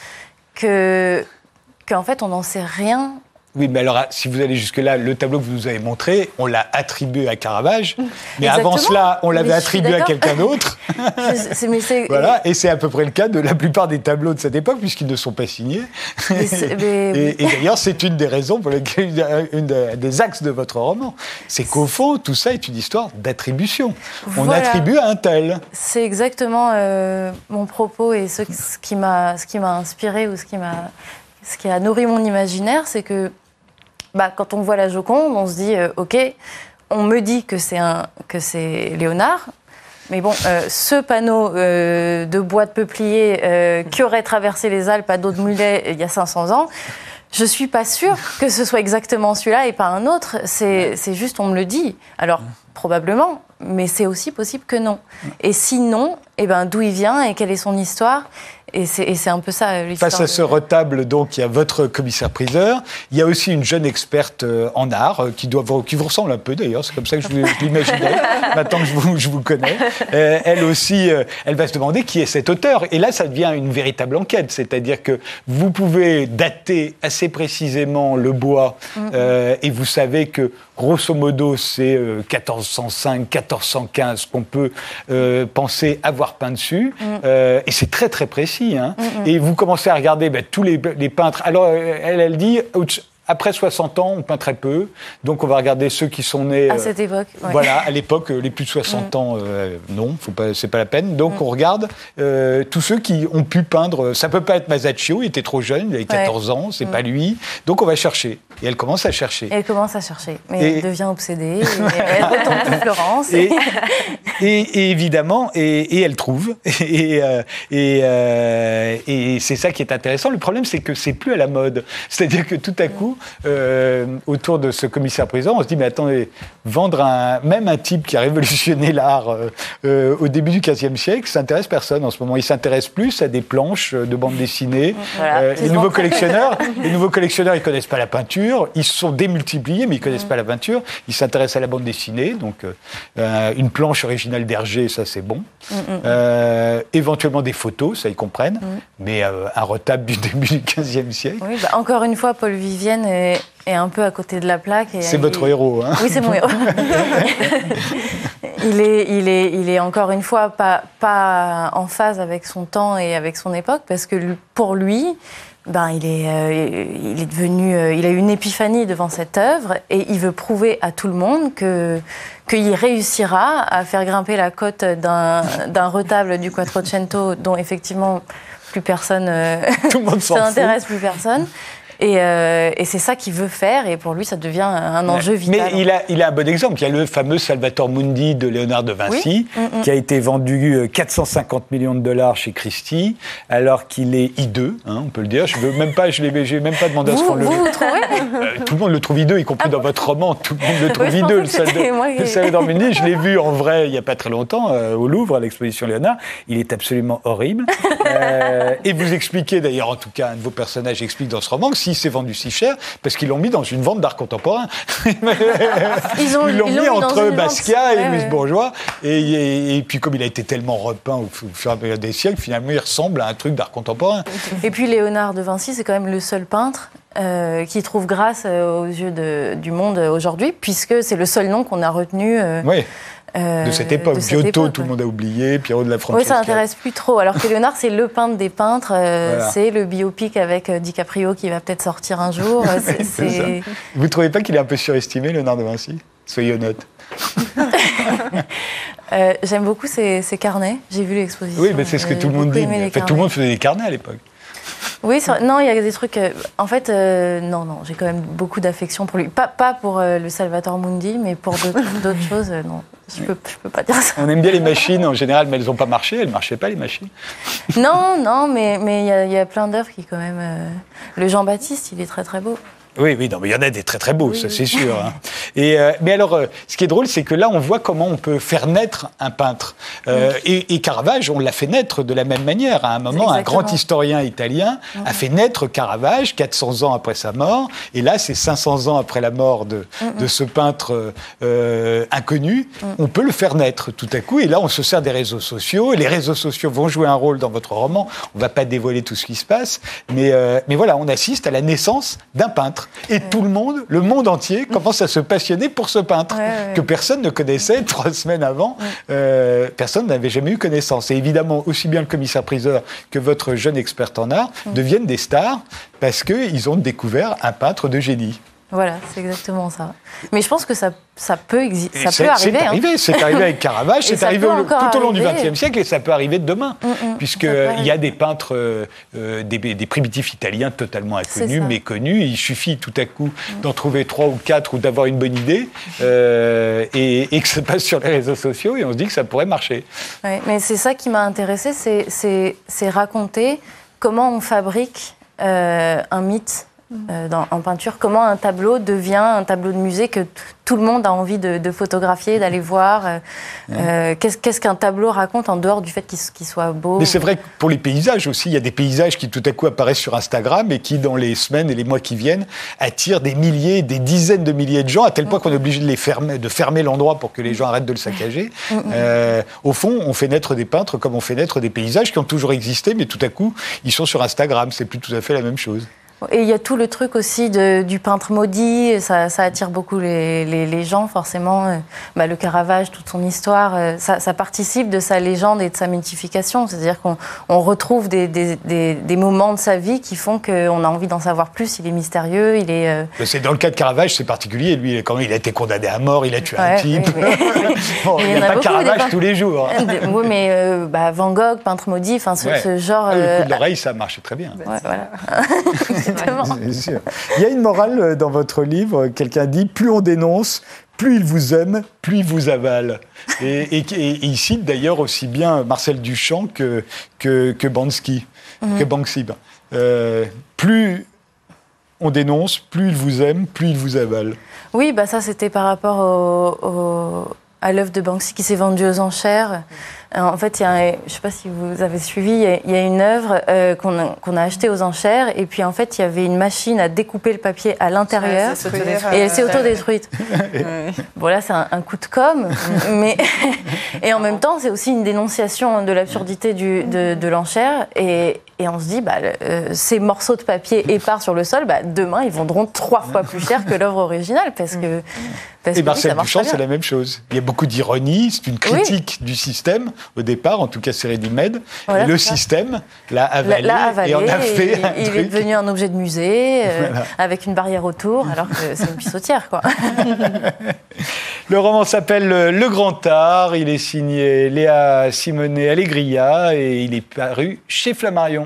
S2: que qu'en fait on n'en sait rien.
S1: Oui, mais alors, si vous allez jusque-là, le tableau que vous nous avez montré, on l'a attribué à Caravage, mais
S2: Exactement.
S1: avant cela, on l'avait
S2: Mais
S1: attribué à quelqu'un d'autre.
S2: C'est, mais c'est,
S1: Voilà, et c'est à peu près le cas de la plupart des tableaux de cette époque, puisqu'ils ne sont pas signés.
S2: Mais mais...
S1: Et, et d'ailleurs, c'est une des raisons pour lesquelles, une des axes de votre roman, c'est qu'au fond, tout ça est une histoire d'attribution. On
S2: Voilà.
S1: attribue à un tel.
S2: C'est exactement euh, mon propos et ce, ce qui m'a, ce qui m'a inspiré ou ce qui m'a, ce qui a nourri mon imaginaire, c'est que bah, quand on voit la Joconde, on se dit euh, ok, on me dit que c'est un, que c'est Léonard. Mais bon, euh, ce panneau euh, de bois de peuplier euh, qui aurait traversé les Alpes à dos de mulet il y a cinq cents ans, je suis pas sûre que ce soit exactement celui-là et pas un autre. C'est, c'est juste, on me le dit. Alors, probablement, mais c'est aussi possible que non. Et sinon, eh ben, d'où il vient et quelle est son histoire? Et c'est, et c'est un peu ça l'histoire.
S1: Face à
S2: de...
S1: ce retable, donc, il y a votre commissaire-priseur. Il y a aussi une jeune experte euh, en art euh, qui, doit, vous- qui vous ressemble un peu d'ailleurs. C'est comme ça que je, vous- je l'imaginais, maintenant que je vous, je vous connais. Euh, elle aussi, euh, elle va se demander qui est cet auteur. Et là, ça devient une véritable enquête. C'est-à-dire que vous pouvez dater assez précisément le bois euh, et vous savez que, grosso modo, c'est euh, quatorze cent cinq, quatorze cent quinze qu'on peut euh, penser avoir peint dessus. Euh, et c'est très, très précis. Hein. Mm-hmm. Et vous commencez à regarder ben, tous les, les peintres. Alors, elle, elle dit, après soixante ans, on peint très peu. Donc, on va regarder ceux qui sont nés...
S2: À cette époque.
S1: Euh,
S2: ouais.
S1: Voilà, à l'époque, les plus de soixante mm. ans, euh, non, faut pas, c'est pas la peine. Donc, mm. on regarde euh, tous ceux qui ont pu peindre. Ça peut pas être Masaccio, il était trop jeune, il avait quatorze ouais. ans, c'est mm. pas lui. Donc, on va chercher. Et elle commence à chercher.
S2: Et elle commence à chercher. Mais
S1: et...
S2: elle devient obsédée. Et elle retombe sur Florence.
S1: Et, et, et évidemment, et, et elle trouve. Et, euh, et, euh, et c'est ça qui est intéressant. Le problème, c'est que c'est plus à la mode. C'est-à-dire que tout à coup, euh, autour de ce commissaire-priseur, on se dit, mais attendez, vendre un, même un type qui a révolutionné l'art euh, euh, au début du quinzième siècle, ça n'intéresse personne en ce moment. Il s'intéresse plus à des planches de bande dessinée. Voilà, euh, les nouveaux collectionneurs, les nouveaux collectionneurs, ils connaissent pas la peinture. Ils se sont démultipliés, mais ils ne connaissent mmh. pas la peinture. Ils s'intéressent à la bande dessinée. Donc, euh, une planche originale d'Hergé, ça, c'est bon. Mmh. Euh, éventuellement des photos, ça, ils comprennent. Mmh. Mais euh, un retable du début du quinzième siècle.
S2: Oui, bah, encore une fois, Paul Vivienne est, est un peu à côté de la plaque. Et
S1: c'est
S2: il...
S1: votre héros, hein?
S2: Oui, c'est mon héros. il, est, il, est, il est encore une fois pas, pas en phase avec son temps et avec son époque, parce que pour lui... Ben, il est, euh, il est devenu, euh, il a eu une épiphanie devant cette œuvre et il veut prouver à tout le monde que qu'il réussira à faire grimper la cote d'un, d'un retable du Quattrocento dont effectivement plus personne, euh,
S1: tout le monde s'en
S2: ça n'intéresse plus personne. Et, euh, et c'est ça qu'il veut faire, et pour lui, ça devient un enjeu vital.
S1: Mais il a, il a un bon exemple. Il y a le fameux Salvator Mundi de Léonard de Vinci,
S2: oui. mm-hmm.
S1: qui a été vendu quatre cent cinquante millions de dollars chez Christie, alors qu'il est hideux, hein, on peut le dire. Je veux même pas, je l'ai, j'ai même pas demandé
S2: vous,
S1: à ce qu'on le.
S2: Vous, vous trouvez
S1: euh, Tout le monde le trouve hideux, y compris ah, dans bon. votre roman. Tout le monde le trouve
S2: oui,
S1: hideux. Le
S2: Salvator
S1: Salvator Mundi, je l'ai vu en vrai il y a pas très longtemps euh, au Louvre à l'exposition Léonard. Il est absolument horrible. euh, et vous expliquez d'ailleurs, en tout cas, un de vos personnages explique dans ce roman que si c'est vendu si cher, parce qu'ils l'ont mis dans une vente d'art contemporain.
S2: Ils, ont,
S1: ils l'ont
S2: ils
S1: mis
S2: mis
S1: entre Basquiat et
S2: ouais,
S1: Louis
S2: ouais.
S1: Bourgeois. Et, et, et puis, comme il a été tellement repeint au fur et à mesure des siècles, finalement, il ressemble à un truc d'art contemporain.
S2: Et puis, Léonard de Vinci, c'est quand même le seul peintre euh, qui trouve grâce euh, aux yeux de, du monde aujourd'hui, puisque c'est le seul nom qu'on a retenu. Euh,
S1: oui. Euh, de cette époque. De cette Giotto, époque, tout ouais. le monde a oublié, Piero de la Francesca.
S2: Oui, ça n'intéresse plus trop. Alors que Léonard, c'est le peintre des peintres. Euh, voilà. C'est le biopic avec euh, DiCaprio qui va peut-être sortir un jour. c'est, c'est...
S1: Vous ne trouvez pas qu'il est un peu surestimé, Léonard de Vinci ? Soyez honnête.
S2: euh, j'aime beaucoup ses, ses carnets. J'ai vu l'exposition.
S1: Oui, mais c'est ce que tout le monde dit. En fait, tout le monde faisait des carnets à l'époque.
S2: Oui, ça, non, il y a des trucs... Euh, en fait, euh, non, non, j'ai quand même beaucoup d'affection pour lui. Pas, pas pour euh, le Salvator Mundi, mais pour d'autres, d'autres choses, euh, non. Je peux, je peux pas dire ça.
S1: On aime bien les machines, en général, mais elles n'ont pas marché. Elles ne marchaient pas, les machines.
S2: Non, non, mais il mais y, y a plein d'œuvres qui, quand même... Euh, le Jean-Baptiste, il est très, très beau.
S1: Oui, oui, non, mais il y en a des très très beaux, oui, ça c'est sûr. Hein. Et euh, mais alors, euh, ce qui est drôle, c'est que là, on voit comment on peut faire naître un peintre. Euh, oui. et, et Caravage, on l'a fait naître de la même manière. À un moment, un grand historien italien mmh. a fait naître Caravage quatre cents ans après sa mort. Et là, c'est cinq cents ans après la mort de, mmh. de ce peintre euh, inconnu. Mmh. On peut le faire naître tout à coup. Et là, on se sert des réseaux sociaux. Et les réseaux sociaux vont jouer un rôle dans votre roman. On ne va pas dévoiler tout ce qui se passe. Mais, euh, mais voilà, on assiste à la naissance d'un peintre. Et ouais. tout le monde, le monde entier, commence à se passionner pour ce peintre ouais, ouais. que personne ne connaissait trois semaines avant. Ouais. Euh, personne n'avait jamais eu connaissance. Et évidemment, aussi bien le commissaire-priseur que votre jeune experte en art ouais. deviennent des stars parce qu'ils ont découvert un peintre de génie.
S2: Voilà, c'est exactement ça. Mais je pense que ça, ça peut exister, ça
S1: c'est,
S2: peut arriver.
S1: C'est arrivé, hein. c'est arrivé avec Caravage, c'est arrivé au, tout au long du vingtième siècle et ça peut arriver demain, mm-hmm. puisqu'il euh, y a des peintres, euh, des, des primitifs italiens totalement inconnus, méconnus. Il suffit tout à coup mm. d'en trouver trois ou quatre ou d'avoir une bonne idée euh, et, et que ça passe sur les réseaux sociaux et on se dit que ça pourrait marcher.
S2: Ouais, mais c'est ça qui m'a intéressée, c'est, c'est, c'est raconter comment on fabrique euh, un mythe. Euh, dans, en peinture, comment un tableau devient un tableau de musée que t- tout le monde a envie de, de photographier, d'aller voir. Euh, ouais. euh, qu'est-ce, qu'est-ce qu'un tableau raconte en dehors du fait qu'il, qu'il soit beau.
S1: Mais c'est vrai que pour les paysages aussi, il y a des paysages qui tout à coup apparaissent sur Instagram et qui, dans les semaines et les mois qui viennent, attirent des milliers, des dizaines de milliers de gens, à tel point mmh. qu'on est obligé de, les fermer, de fermer l'endroit pour que les gens arrêtent de le saccager. Mmh. Euh, au fond, on fait naître des peintres comme on fait naître des paysages qui ont toujours existé, mais tout à coup, ils sont sur Instagram. C'est plus tout à fait la même chose.
S2: Et il y a tout le truc aussi de, du peintre maudit, ça, ça attire beaucoup les, les, les gens, forcément. Euh, bah, le Caravage, toute son histoire, euh, ça, ça participe de sa légende et de sa mythification. C'est-à-dire qu'on on retrouve des, des, des, des moments de sa vie qui font qu'on a envie d'en savoir plus. Il est mystérieux, il est... Euh...
S1: C'est, dans le cas de Caravage, c'est particulier. Lui, quand il a été condamné à mort, il a tué ouais, un type. Oui, mais... bon, il n'y a, a pas beaucoup, Caravage peintres... tous les jours.
S2: Oui, mais euh, bah, Van Gogh, peintre maudit, ce, ouais. ce genre...
S1: Ah, le coup de l'oreille, ça marche très bien.
S2: Ouais, voilà.
S1: C'est sûr. Il y a une morale dans votre livre, quelqu'un dit « Plus on dénonce, plus il vous aime, plus il vous avale ». Et, et, et il cite d'ailleurs aussi bien Marcel Duchamp que, que, que Banksy. Mm-hmm. Que Banksy. Euh, plus on dénonce, plus il vous aime, plus il vous avale.
S2: Oui, bah ça c'était par rapport au, au, à l'œuvre de Banksy qui s'est vendue aux enchères. En fait, il y a un, je ne sais pas si vous avez suivi, il y a une œuvre euh, qu'on, a, qu'on a achetée aux enchères et puis en fait, il y avait une machine à découper le papier à l'intérieur ouais, et elle s'est autodétruite. Bon là, c'est un, un coup de com', mais et en même temps, c'est aussi une dénonciation de l'absurdité du, de, de l'enchère et, et on se dit, bah, euh, ces morceaux de papier épars sur le sol, bah, demain, ils vendront trois fois plus cher que l'œuvre originale parce que... Parce
S1: et
S2: que
S1: Marcel oui, Duchamp, c'est la même chose. Il y a beaucoup d'ironie, c'est une critique oui. du système, au départ, en tout cas c'est ready-made. Voilà, le système l'a avalé, l'a avalé et on a fait
S2: il,
S1: un
S2: il
S1: truc.
S2: est devenu un objet de musée, euh, voilà. avec une barrière autour, alors que c'est une pissotière, quoi.
S1: Le roman s'appelle Le Grand Art, il est signé Léa Simonet-Allegria et il est paru chez Flammarion.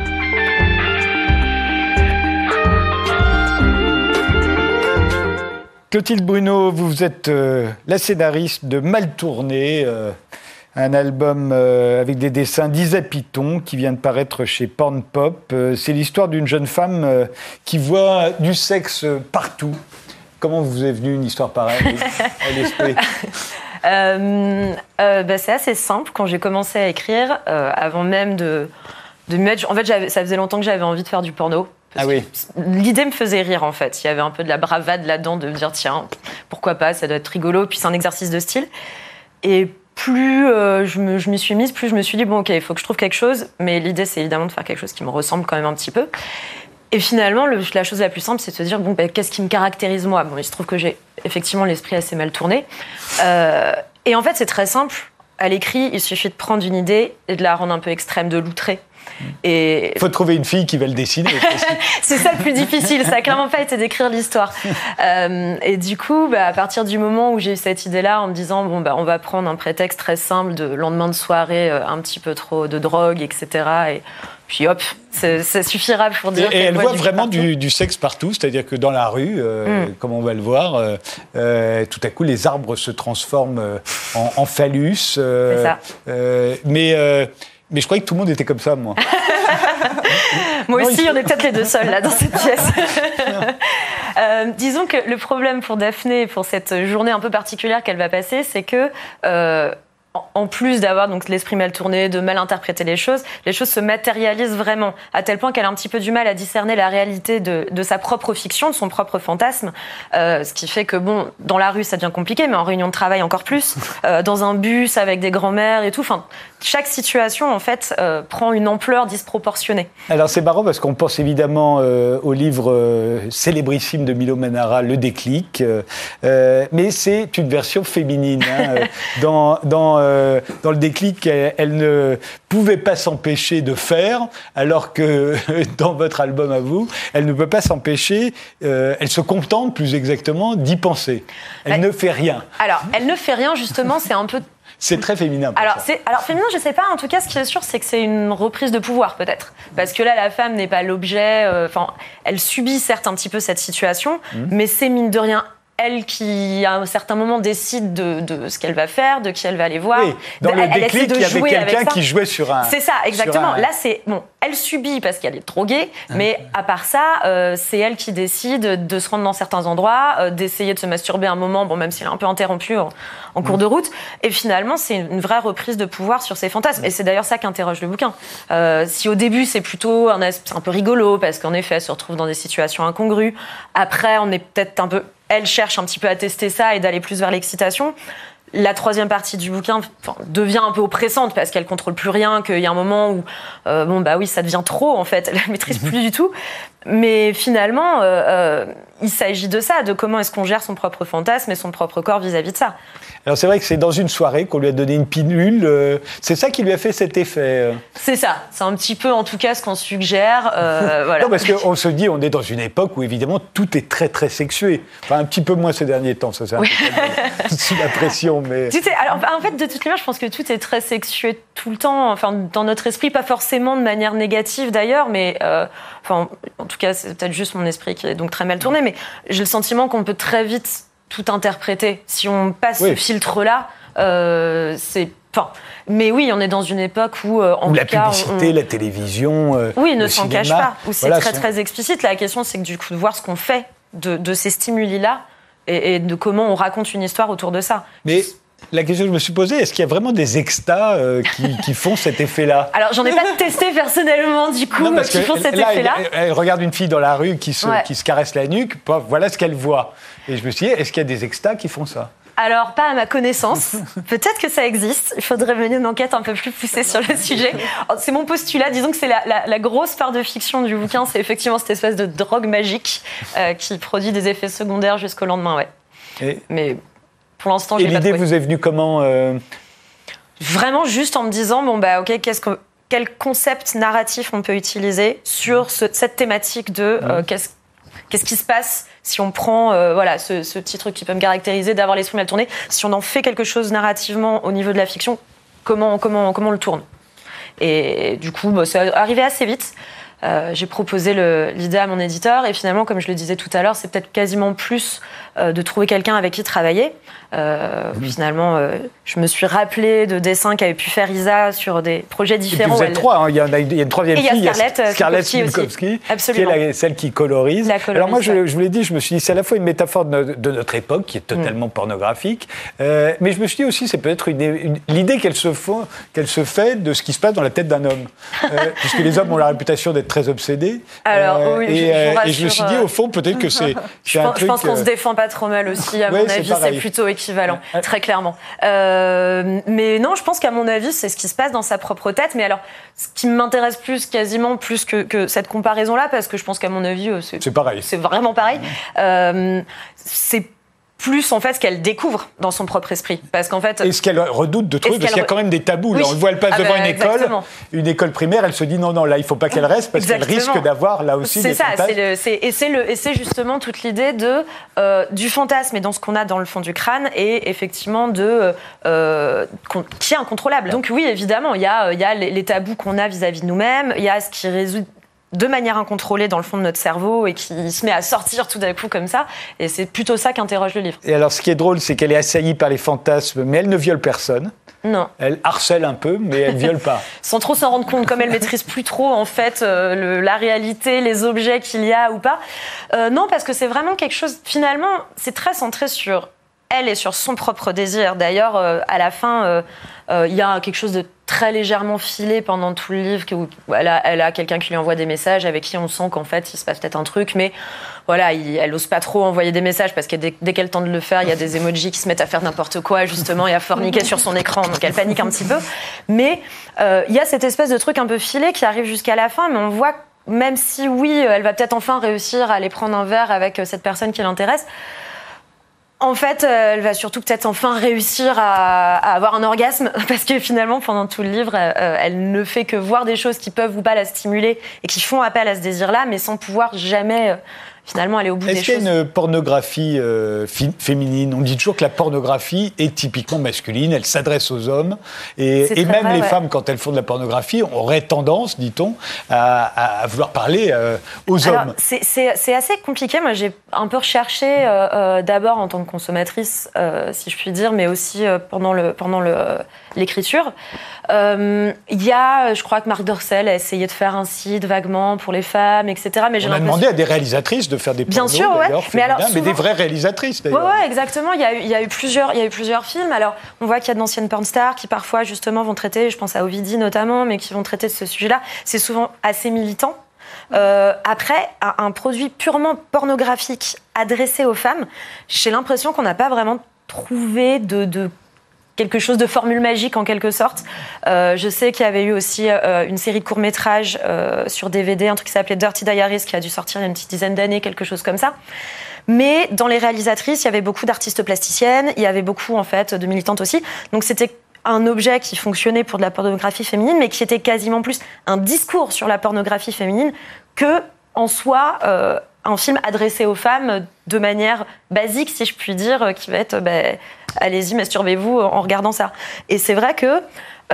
S1: Clotilde Bruno, vous êtes euh, la scénariste de Mal Tourné, euh, un album euh, avec des dessins d'Isa Piton qui vient de paraître chez Porn Pop. Euh, c'est l'histoire d'une jeune femme euh, qui voit du sexe partout. Comment vous est venue une histoire pareille à l'esprit ?
S3: euh, euh, bah, C'est assez simple. Quand j'ai commencé à écrire, euh, avant même de, de me mettre... En fait, j'avais, ça faisait longtemps que j'avais envie de faire du porno.
S1: Ah oui.
S3: L'idée me faisait rire en fait. Il y avait un peu de la bravade là-dedans de me dire tiens, pourquoi pas, ça doit être rigolo. Puis c'est un exercice de style. Et plus euh, je, me, je m'y suis mise, plus je me suis dit bon ok, il faut que je trouve quelque chose. Mais l'idée c'est évidemment de faire quelque chose qui me ressemble quand même un petit peu. Et finalement, le, la chose la plus simple, c'est de se dire bon ben, qu'est-ce qui me caractérise moi ? Bon, il se trouve que j'ai effectivement l'esprit assez mal tourné. Euh, Et en fait, c'est très simple. À l'écrit, il suffit de prendre une idée et de la rendre un peu extrême, de l'outrer.
S1: Il faut trouver une fille qui va le dessiner.
S3: C'est ça le plus difficile, ça n'a clairement pas été d'écrire l'histoire. Euh, et du coup, bah, à partir du moment où j'ai eu cette idée-là, en me disant, bon, bah, on va prendre un prétexte très simple de lendemain de soirée, euh, un petit peu trop de drogue, et cetera. Et puis hop, ça suffira pour dire.
S1: Et elle voit vraiment du, du sexe partout, c'est-à-dire que dans la rue, euh, mm. comme on va le voir, euh, euh, tout à coup les arbres se transforment en, en phallus. Euh,
S3: C'est ça.
S1: Euh, mais euh, Mais je croyais que tout le monde était comme ça, moi.
S3: Moi aussi, on est peut-être les deux seuls, là, dans cette pièce. euh, disons que le problème pour Daphné, pour cette journée un peu particulière qu'elle va passer, c'est que... Euh, en plus d'avoir donc l'esprit mal tourné, de mal interpréter les choses, les choses se matérialisent vraiment, à tel point qu'elle a un petit peu du mal à discerner la réalité de, de sa propre fiction, de son propre fantasme, euh, ce qui fait que, bon, dans la rue, ça devient compliqué, mais en réunion de travail, encore plus, euh, dans un bus avec des grands-mères et tout, enfin, chaque situation, en fait, euh, prend une ampleur disproportionnée. Alors,
S1: c'est marrant parce qu'on pense évidemment euh, au livre euh, célébrissime de Milo Manara, Le Déclic, euh, mais c'est une version féminine, hein, dans... dans Euh, dans Le Déclic, elle, elle ne pouvait pas s'empêcher de faire, alors que dans votre album à vous, elle ne peut pas s'empêcher, euh, elle se contente plus exactement d'y penser. Elle bah, ne fait rien.
S3: Alors, elle ne fait rien, justement, c'est un peu...
S1: C'est très féminin.
S3: Alors, c'est, alors, féminin, je sais pas. En tout cas, ce qui est sûr, c'est que c'est une reprise de pouvoir, peut-être. Parce que là, la femme n'est pas l'objet... Enfin, euh, elle subit, certes, un petit peu cette situation, mmh. mais c'est, mine de rien, elle qui, à un certain moment, décide de, de ce qu'elle va faire, de qui elle va aller voir.
S1: Oui, dans
S3: elle,
S1: Le Déclic, il y avait quelqu'un qui jouait sur un...
S3: C'est ça, exactement.
S1: Un...
S3: Là, c'est... Bon, elle subit parce qu'elle est droguée, mmh. mais à part ça, euh, c'est elle qui décide de se rendre dans certains endroits, euh, d'essayer de se masturber un moment, bon, même s'il est un peu interrompu en, en cours mmh. de route. Et finalement, c'est une vraie reprise de pouvoir sur ses fantasmes. Mmh. Et c'est d'ailleurs ça qu'interroge le bouquin. Euh, si au début, c'est plutôt un, c'est un peu rigolo, parce qu'en effet, elle se retrouve dans des situations incongrues. Après, on est peut-être un peu... Elle cherche un petit peu à tester ça et d'aller plus vers l'excitation. La troisième partie du bouquin enfin, devient un peu oppressante parce qu'elle contrôle plus rien, qu'il y a un moment où, euh, bon, bah oui, ça devient trop, en fait. Elle ne maîtrise plus du tout. Mais finalement, euh, euh, il s'agit de ça, de comment est-ce qu'on gère son propre fantasme et son propre corps vis-à-vis de ça.
S1: Alors c'est vrai que c'est dans une soirée qu'on lui a donné une pilule. Euh, c'est ça qui lui a fait cet effet.
S3: C'est ça. C'est un petit peu, en tout cas, ce qu'on suggère. Euh, voilà.
S1: Non, parce qu'on se dit, on est dans une époque où, évidemment, tout est très, très sexué. Enfin, un petit peu moins ces derniers temps, ça, c'est un oui. peu sous la pression. Mais...
S3: Tu sais, alors, en fait, de toute manière, je pense que tout est très sexué tout le temps, enfin, dans notre esprit, pas forcément de manière négative, d'ailleurs, mais... Euh, enfin, en tout cas, c'est peut-être juste mon esprit qui est donc très mal tourné, mais j'ai le sentiment qu'on peut très vite tout interpréter. Si on passe oui. ce filtre-là, euh, c'est... Enfin, mais oui, on est dans une époque où, euh, en
S1: où
S3: tout
S1: la
S3: cas,
S1: publicité,
S3: on...
S1: la télévision, euh,
S3: oui, ne
S1: le
S3: s'en
S1: cinéma,
S3: cache pas. Où c'est
S1: voilà,
S3: très
S1: sont...
S3: très explicite. La question, c'est que du coup, de voir ce qu'on fait de, de ces stimuli-là et, et de comment on raconte une histoire autour de ça.
S1: Mais la question que je me suis posée, est-ce qu'il y a vraiment des extas euh, qui, qui font cet effet-là ?
S3: Alors, j'en ai pas testé personnellement, du coup,
S1: non,
S3: qui font cet
S1: là,
S3: effet-là.
S1: Elle, elle regarde une fille dans la rue qui se,
S3: ouais.
S1: qui se caresse la nuque, voilà ce qu'elle voit. Et je me suis dit, est-ce qu'il y a des extas qui font ça ?
S3: Alors, pas à ma connaissance. Peut-être que ça existe. Il faudrait mener une enquête un peu plus poussée sur le sujet. C'est mon postulat. Disons que c'est la, la, la grosse part de fiction du bouquin. C'est effectivement cette espèce de drogue magique euh, qui produit des effets secondaires jusqu'au lendemain, ouais. Et... Mais pour l'instant, je l'ai pas trouvé.
S1: Et l'idée vous est venue comment euh...
S3: Vraiment juste en me disant, bon, bah, ok, qu'est-ce que, quel concept narratif on peut utiliser sur ce, cette thématique de euh, qu'est-ce Qu'est-ce qui se passe si on prend euh, voilà, ce, ce petit truc qui peut me caractériser, d'avoir l'esprit mal tourné, si on en fait quelque chose narrativement au niveau de la fiction, comment, comment, comment on le tourne ? Et du coup, bah, c'est arrivé assez vite. Euh, j'ai proposé le, l'idée à mon éditeur et finalement, comme je le disais tout à l'heure, c'est peut-être quasiment plus euh, de trouver quelqu'un avec qui travailler. Euh, mmh. Finalement, euh, je me suis rappelé de dessins qu'avait pu faire Isa sur des projets différents.
S1: Et puis vous êtes
S3: elle...
S1: trois, hein. il, y a, il y a une troisième
S3: et
S1: fille,
S3: il y a Scarlett,
S1: Scarlett Smilkowski, qui est la, celle qui colorise.
S3: La colorise.
S1: Alors moi, je, je vous l'ai dit, je me suis dit, c'est à la fois une métaphore de notre, de notre époque, qui est totalement mmh. pornographique, euh, mais je me suis dit aussi, c'est peut-être une, une, l'idée qu'elle se, faut, qu'elle se fait de ce qui se passe dans la tête d'un homme. euh, puisque les hommes ont la réputation d'être très obsédés.
S3: Alors, euh, oui,
S1: et,
S3: je, je,
S1: euh,
S3: rassure,
S1: et je me suis dit, au fond, peut-être que c'est, c'est
S3: je
S1: un
S3: pense,
S1: truc...
S3: Je pense qu'on
S1: euh...
S3: se défend pas trop mal aussi, à
S1: ouais,
S3: mon avis, c'est, c'est plutôt équivalent, euh, très clairement. Euh, mais non, je pense qu'à mon avis, c'est ce qui se passe dans sa propre tête. Mais alors, ce qui m'intéresse plus, quasiment plus que, que cette comparaison-là, parce que je pense qu'à mon avis, c'est,
S1: c'est pareil.
S3: C'est vraiment pareil. Mmh. Euh, c'est plus en fait ce qu'elle découvre dans son propre esprit, parce qu'en fait
S1: et ce qu'elle redoute de trouver, parce qu'il y a quand même des tabous. Oui. Là, on le voit, elle passe ah devant bah, une école, exactement. une école primaire, elle se dit non non là il faut pas qu'elle reste parce exactement. qu'elle risque d'avoir là aussi
S3: c'est
S1: des
S3: ça,
S1: fantasmes.
S3: C'est le, c'est, et c'est le et c'est justement toute l'idée de euh, du fantasme et dans ce qu'on a dans le fond du crâne et effectivement de euh, qui est incontrôlable. Donc oui évidemment il y a il y a les, les tabous qu'on a vis-à-vis de nous-mêmes, il y a ce qui résout de manière incontrôlée dans le fond de notre cerveau et qui se met à sortir tout d'un coup comme ça. Et c'est plutôt ça qu'interroge le livre.
S1: Et alors, ce qui est drôle, c'est qu'elle est assaillie par les fantasmes, mais elle ne viole personne.
S3: Non.
S1: Elle harcèle un peu, mais elle ne viole pas.
S3: Sans trop s'en rendre compte, comme elle maîtrise plus trop, en fait, euh, le, la réalité, les objets qu'il y a ou pas. Euh, non, parce que c'est vraiment quelque chose... Finalement, c'est très centré sur elle et sur son propre désir. D'ailleurs, euh, à la fin, euh, euh, il y a quelque chose de très légèrement filé pendant tout le livre, où elle a, elle a quelqu'un qui lui envoie des messages avec qui on sent qu'en fait il se passe peut-être un truc, mais voilà, il, elle ose pas trop envoyer des messages parce que dès, dès qu'elle tente de le faire, il y a des emojis qui se mettent à faire n'importe quoi justement et à forniquer sur son écran, donc elle panique un petit peu. Mais euh, il y a cette espèce de truc un peu filé qui arrive jusqu'à la fin, mais on voit même si oui, elle va peut-être enfin réussir à aller prendre un verre avec cette personne qui l'intéresse. En fait, euh, elle va surtout peut-être enfin réussir à, à avoir un orgasme parce que finalement, pendant tout le livre, euh, elle ne fait que voir des choses qui peuvent ou pas la stimuler et qui font appel à ce désir-là, mais sans pouvoir jamais euh, finalement aller au bout
S1: Est-ce
S3: des choses.
S1: Est-ce qu'il y a une pornographie euh, fi- féminine ? On dit toujours que la pornographie est typiquement masculine, elle s'adresse aux hommes et, et même
S3: vrai,
S1: les
S3: ouais.
S1: femmes, quand elles font de la pornographie, auraient tendance, dit-on, à, à vouloir parler euh, aux
S3: Alors,
S1: hommes.
S3: C'est, c'est, c'est assez compliqué. Moi, j'ai un peu recherché euh, euh, d'abord en tant que consommatrice, euh, si je puis dire, mais aussi euh, pendant, le, pendant le, euh, l'écriture. Il euh, y a, je crois que Marc Dorcel a essayé de faire un site vaguement pour les femmes, et cetera. Mais j'ai
S1: On a
S3: l'impression...
S1: demandé à des réalisatrices de faire des pornos,
S3: Bien sûr, ouais.
S1: d'ailleurs,
S3: mais, alors,
S1: mais
S3: souvent...
S1: des vraies réalisatrices, d'ailleurs.
S3: Oui, ouais, exactement. Il y, a eu, il, y a eu plusieurs, il y a eu plusieurs films. Alors, on voit qu'il y a d'anciennes porn stars qui, parfois, justement, vont traiter, je pense à Ovidie notamment, mais qui vont traiter de ce sujet-là. C'est souvent assez militant. Euh, après, un, un produit purement pornographique adressé aux femmes, j'ai l'impression qu'on n'a pas vraiment trouvé de... de quelque chose de formule magique en quelque sorte. Euh, je sais qu'il y avait eu aussi euh, une série de courts-métrages euh, sur D V D, un truc qui s'appelait Dirty Diaries, qui a dû sortir il y a une petite dizaine d'années, quelque chose comme ça. Mais dans les réalisatrices, il y avait beaucoup d'artistes plasticiennes, il y avait beaucoup en fait de militantes aussi. Donc c'était un objet qui fonctionnait pour de la pornographie féminine, mais qui était quasiment plus un discours sur la pornographie féminine que en soi euh, un film adressé aux femmes de manière basique, si je puis dire, qui va être ben, allez-y, masturbez-vous en regardant ça. Et c'est vrai que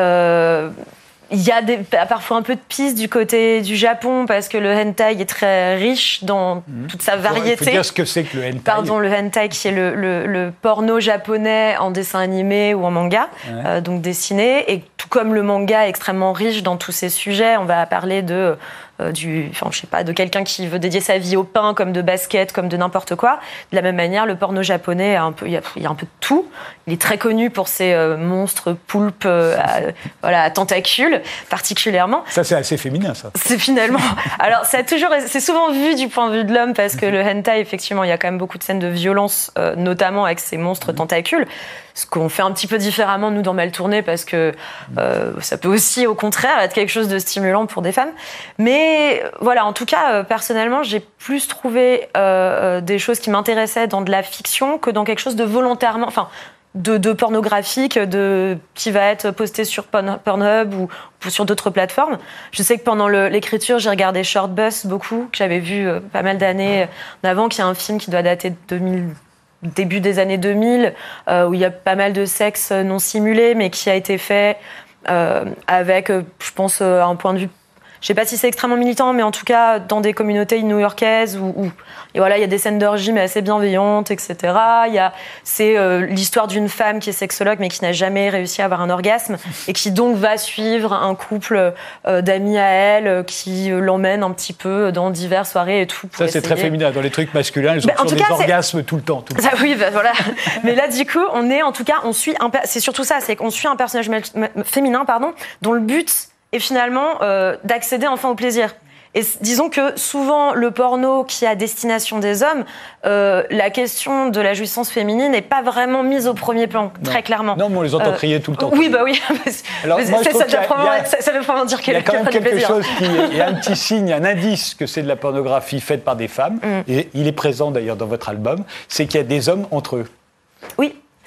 S3: euh, il y a des, parfois un peu de piste du côté du Japon parce que le hentai est très riche dans mmh. toute sa variété. Il
S1: faut dire ce que c'est que le hentai.
S3: Pardon, le hentai qui est le, le, le porno japonais en dessin animé ou en manga, ouais. euh, donc dessiné. Et tout comme le manga est extrêmement riche dans tous ces sujets, on va parler de... Euh, du, enfin, je sais pas, de quelqu'un qui veut dédier sa vie au pain, comme de basket, comme de n'importe quoi. De la même manière, le porno japonais, a un peu, il, y a, il y a un peu de tout. Il est très connu pour ses euh, monstres poulpes euh, à, voilà, à tentacules, particulièrement.
S1: Ça, c'est assez féminin, ça.
S3: C'est finalement... Alors, ça a toujours, c'est souvent vu du point de vue de l'homme, parce que le hentai, effectivement, il y a quand même beaucoup de scènes de violence, euh, notamment avec ces monstres tentacules. Ce qu'on fait un petit peu différemment, nous, dans Mal Tourné, parce que euh, ça peut aussi, au contraire, être quelque chose de stimulant pour des femmes. Mais voilà, en tout cas, euh, personnellement, j'ai plus trouvé euh, des choses qui m'intéressaient dans de la fiction que dans quelque chose de volontairement... Enfin, de, de pornographique, de, qui va être posté sur Pornhub ou, ou sur d'autres plateformes. Je sais que pendant le, l'écriture, j'ai regardé Short Bus beaucoup, que j'avais vu euh, pas mal d'années en avant, qui est un film qui doit dater de deux mille... début des années deux mille, euh, où il y a pas mal de sexe non simulé, mais qui a été fait euh, avec, euh, je pense, euh, un point de vue... Je sais pas si c'est extrêmement militant, mais en tout cas, dans des communautés new-yorkaises, où, où et voilà, il y a des scènes d'orgie, mais assez bienveillantes, et cetera. Il y a, c'est euh, l'histoire d'une femme qui est sexologue, mais qui n'a jamais réussi à avoir un orgasme, et qui donc va suivre un couple euh, d'amis à elle, euh, qui euh, l'emmène un petit peu dans diverses soirées et tout.
S1: Ça, c'est
S3: essayer.
S1: Très féminin. Dans les trucs masculins, ils ont toujours des orgasmes tout le temps. Tout le
S3: ça,
S1: temps.
S3: Oui, bah, voilà. Mais là, du coup, on est, en tout cas, on suit un, c'est surtout ça, c'est qu'on suit un personnage féminin, pardon, dont le but est finalement euh, d'accéder enfin au plaisir. Et disons que souvent, le porno qui est à destination des hommes, euh, la question de la jouissance féminine n'est pas vraiment mise au premier plan, non. Très clairement.
S1: Non, mais on les entend euh, crier tout le temps.
S3: Oui, bah oui. Alors, moi, ça, ça, a, ça, ça veut vraiment dire qu'il y a,
S1: quand même quelque
S3: plaisir.
S1: chose qui est, il y a un petit signe, un indice que c'est de la pornographie faite par des femmes, mm. et il est présent d'ailleurs dans votre album, c'est qu'il y a des hommes entre eux.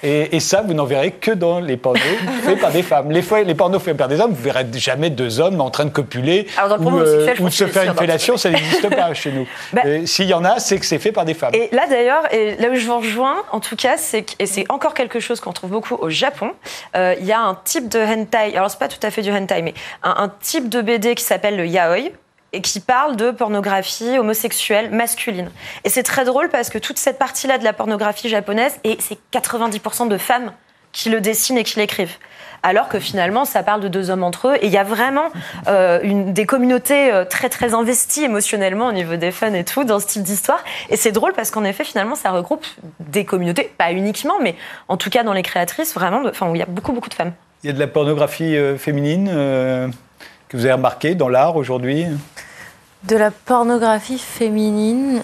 S1: Et, et ça, vous n'en verrez que dans les pornos faits par des femmes. Les, fois, les pornos faits par des hommes, vous verrez jamais deux hommes en train de copuler ou, euh, ou de se faire une fellation, ça n'existe pas chez nous. Bah, euh, s'il y en a, c'est que c'est fait par des femmes.
S3: Et là d'ailleurs, et là où je vous rejoins, en tout cas, c'est, et c'est encore quelque chose qu'on trouve beaucoup au Japon, euh, il y a un type de hentai, alors c'est pas tout à fait du hentai, mais un, un type de B D qui s'appelle le yaoi, et qui parle de pornographie homosexuelle masculine. Et c'est très drôle parce que toute cette partie-là de la pornographie japonaise, et c'est quatre-vingt-dix pour cent de femmes qui le dessinent et qui l'écrivent. Alors que finalement, ça parle de deux hommes entre eux. Et il y a vraiment euh, une, des communautés euh, très, très investies émotionnellement au niveau des fans et tout dans ce type d'histoire. Et c'est drôle parce qu'en effet, finalement, ça regroupe des communautés, pas uniquement, mais en tout cas dans les créatrices, vraiment, enfin, où il y a beaucoup, beaucoup de femmes.
S1: Il y a de la pornographie euh, féminine euh, que vous avez remarqué dans l'art aujourd'hui ?
S2: De la pornographie féminine,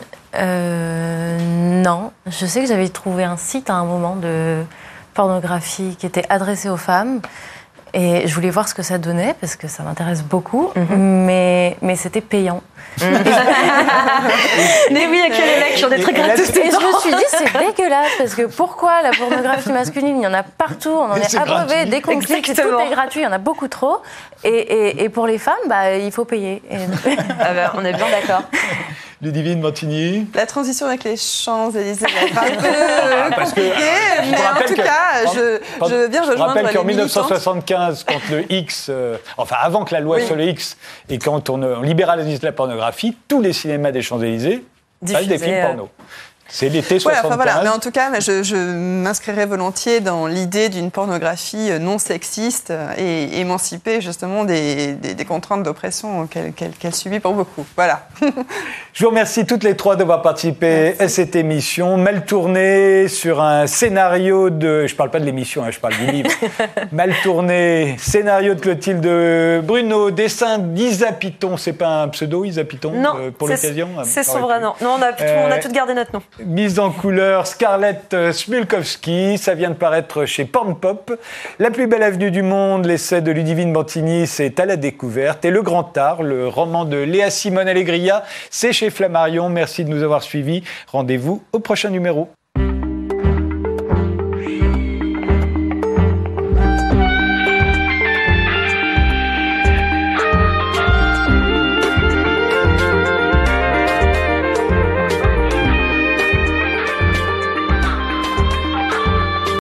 S2: euh, non. Je sais que j'avais trouvé un site à un moment de pornographie qui était adressé aux femmes. Et je voulais voir ce que ça donnait, parce que ça m'intéresse beaucoup, mm-hmm. mais, mais c'était payant. Mm.
S3: Mais oui, il y a que les mecs qui ont des trucs gratuits.
S2: Et je me suis dit, c'est dégueulasse, parce que pourquoi la pornographie masculine, il y en a partout, on en est, est abreuvé, dès qu'on clique, tout est gratuit, il y en a beaucoup trop. Et, et, et pour les femmes, bah, il faut payer. Et...
S3: ah ben, on est bien d'accord.
S1: Ludivine Bantigny.
S4: La transition avec les Champs-Élysées est un peu compliquée, mais en tout cas, je, je veux bien rejoindre les militants.
S1: Je rappelle qu'en dix-neuf cent soixante-quinze, quand le X, euh, enfin avant que la loi oui. sur le X, et quand on, on libéralise la pornographie, tous les cinémas des Champs-Élysées passent des films porno. C'est l'été soixante-quinze.
S4: Ouais, enfin, voilà. Mais en tout cas, je, je m'inscrirais volontiers dans l'idée d'une pornographie non sexiste et émancipée justement des, des, des contraintes d'oppression qu'elle, qu'elle, qu'elle subit pour beaucoup. Voilà.
S1: Je vous remercie toutes les trois d'avoir participé Merci. à cette émission. Mal tournée sur un scénario de... Je ne parle pas de l'émission, hein, je parle du livre. Mal tourné, scénario de Clotilde Bruno, dessin d'Isa Piton. C'est pas un pseudo, Isa Piton,
S3: non,
S1: euh, pour
S3: c'est,
S1: l'occasion?
S3: C'est son vrai nom. Non, on a, euh, on a tout gardé notre nom.
S1: Mise en couleur, Scarlett Smulkowski, ça vient de paraître chez Pornpop. La plus belle avenue du monde, l'essai de Ludivine Bantigny, c'est à la découverte. Et Le Grand Art, le roman de Léa Simone Allegria, c'est chez Flammarion. Merci de nous avoir suivis. Rendez-vous au prochain numéro.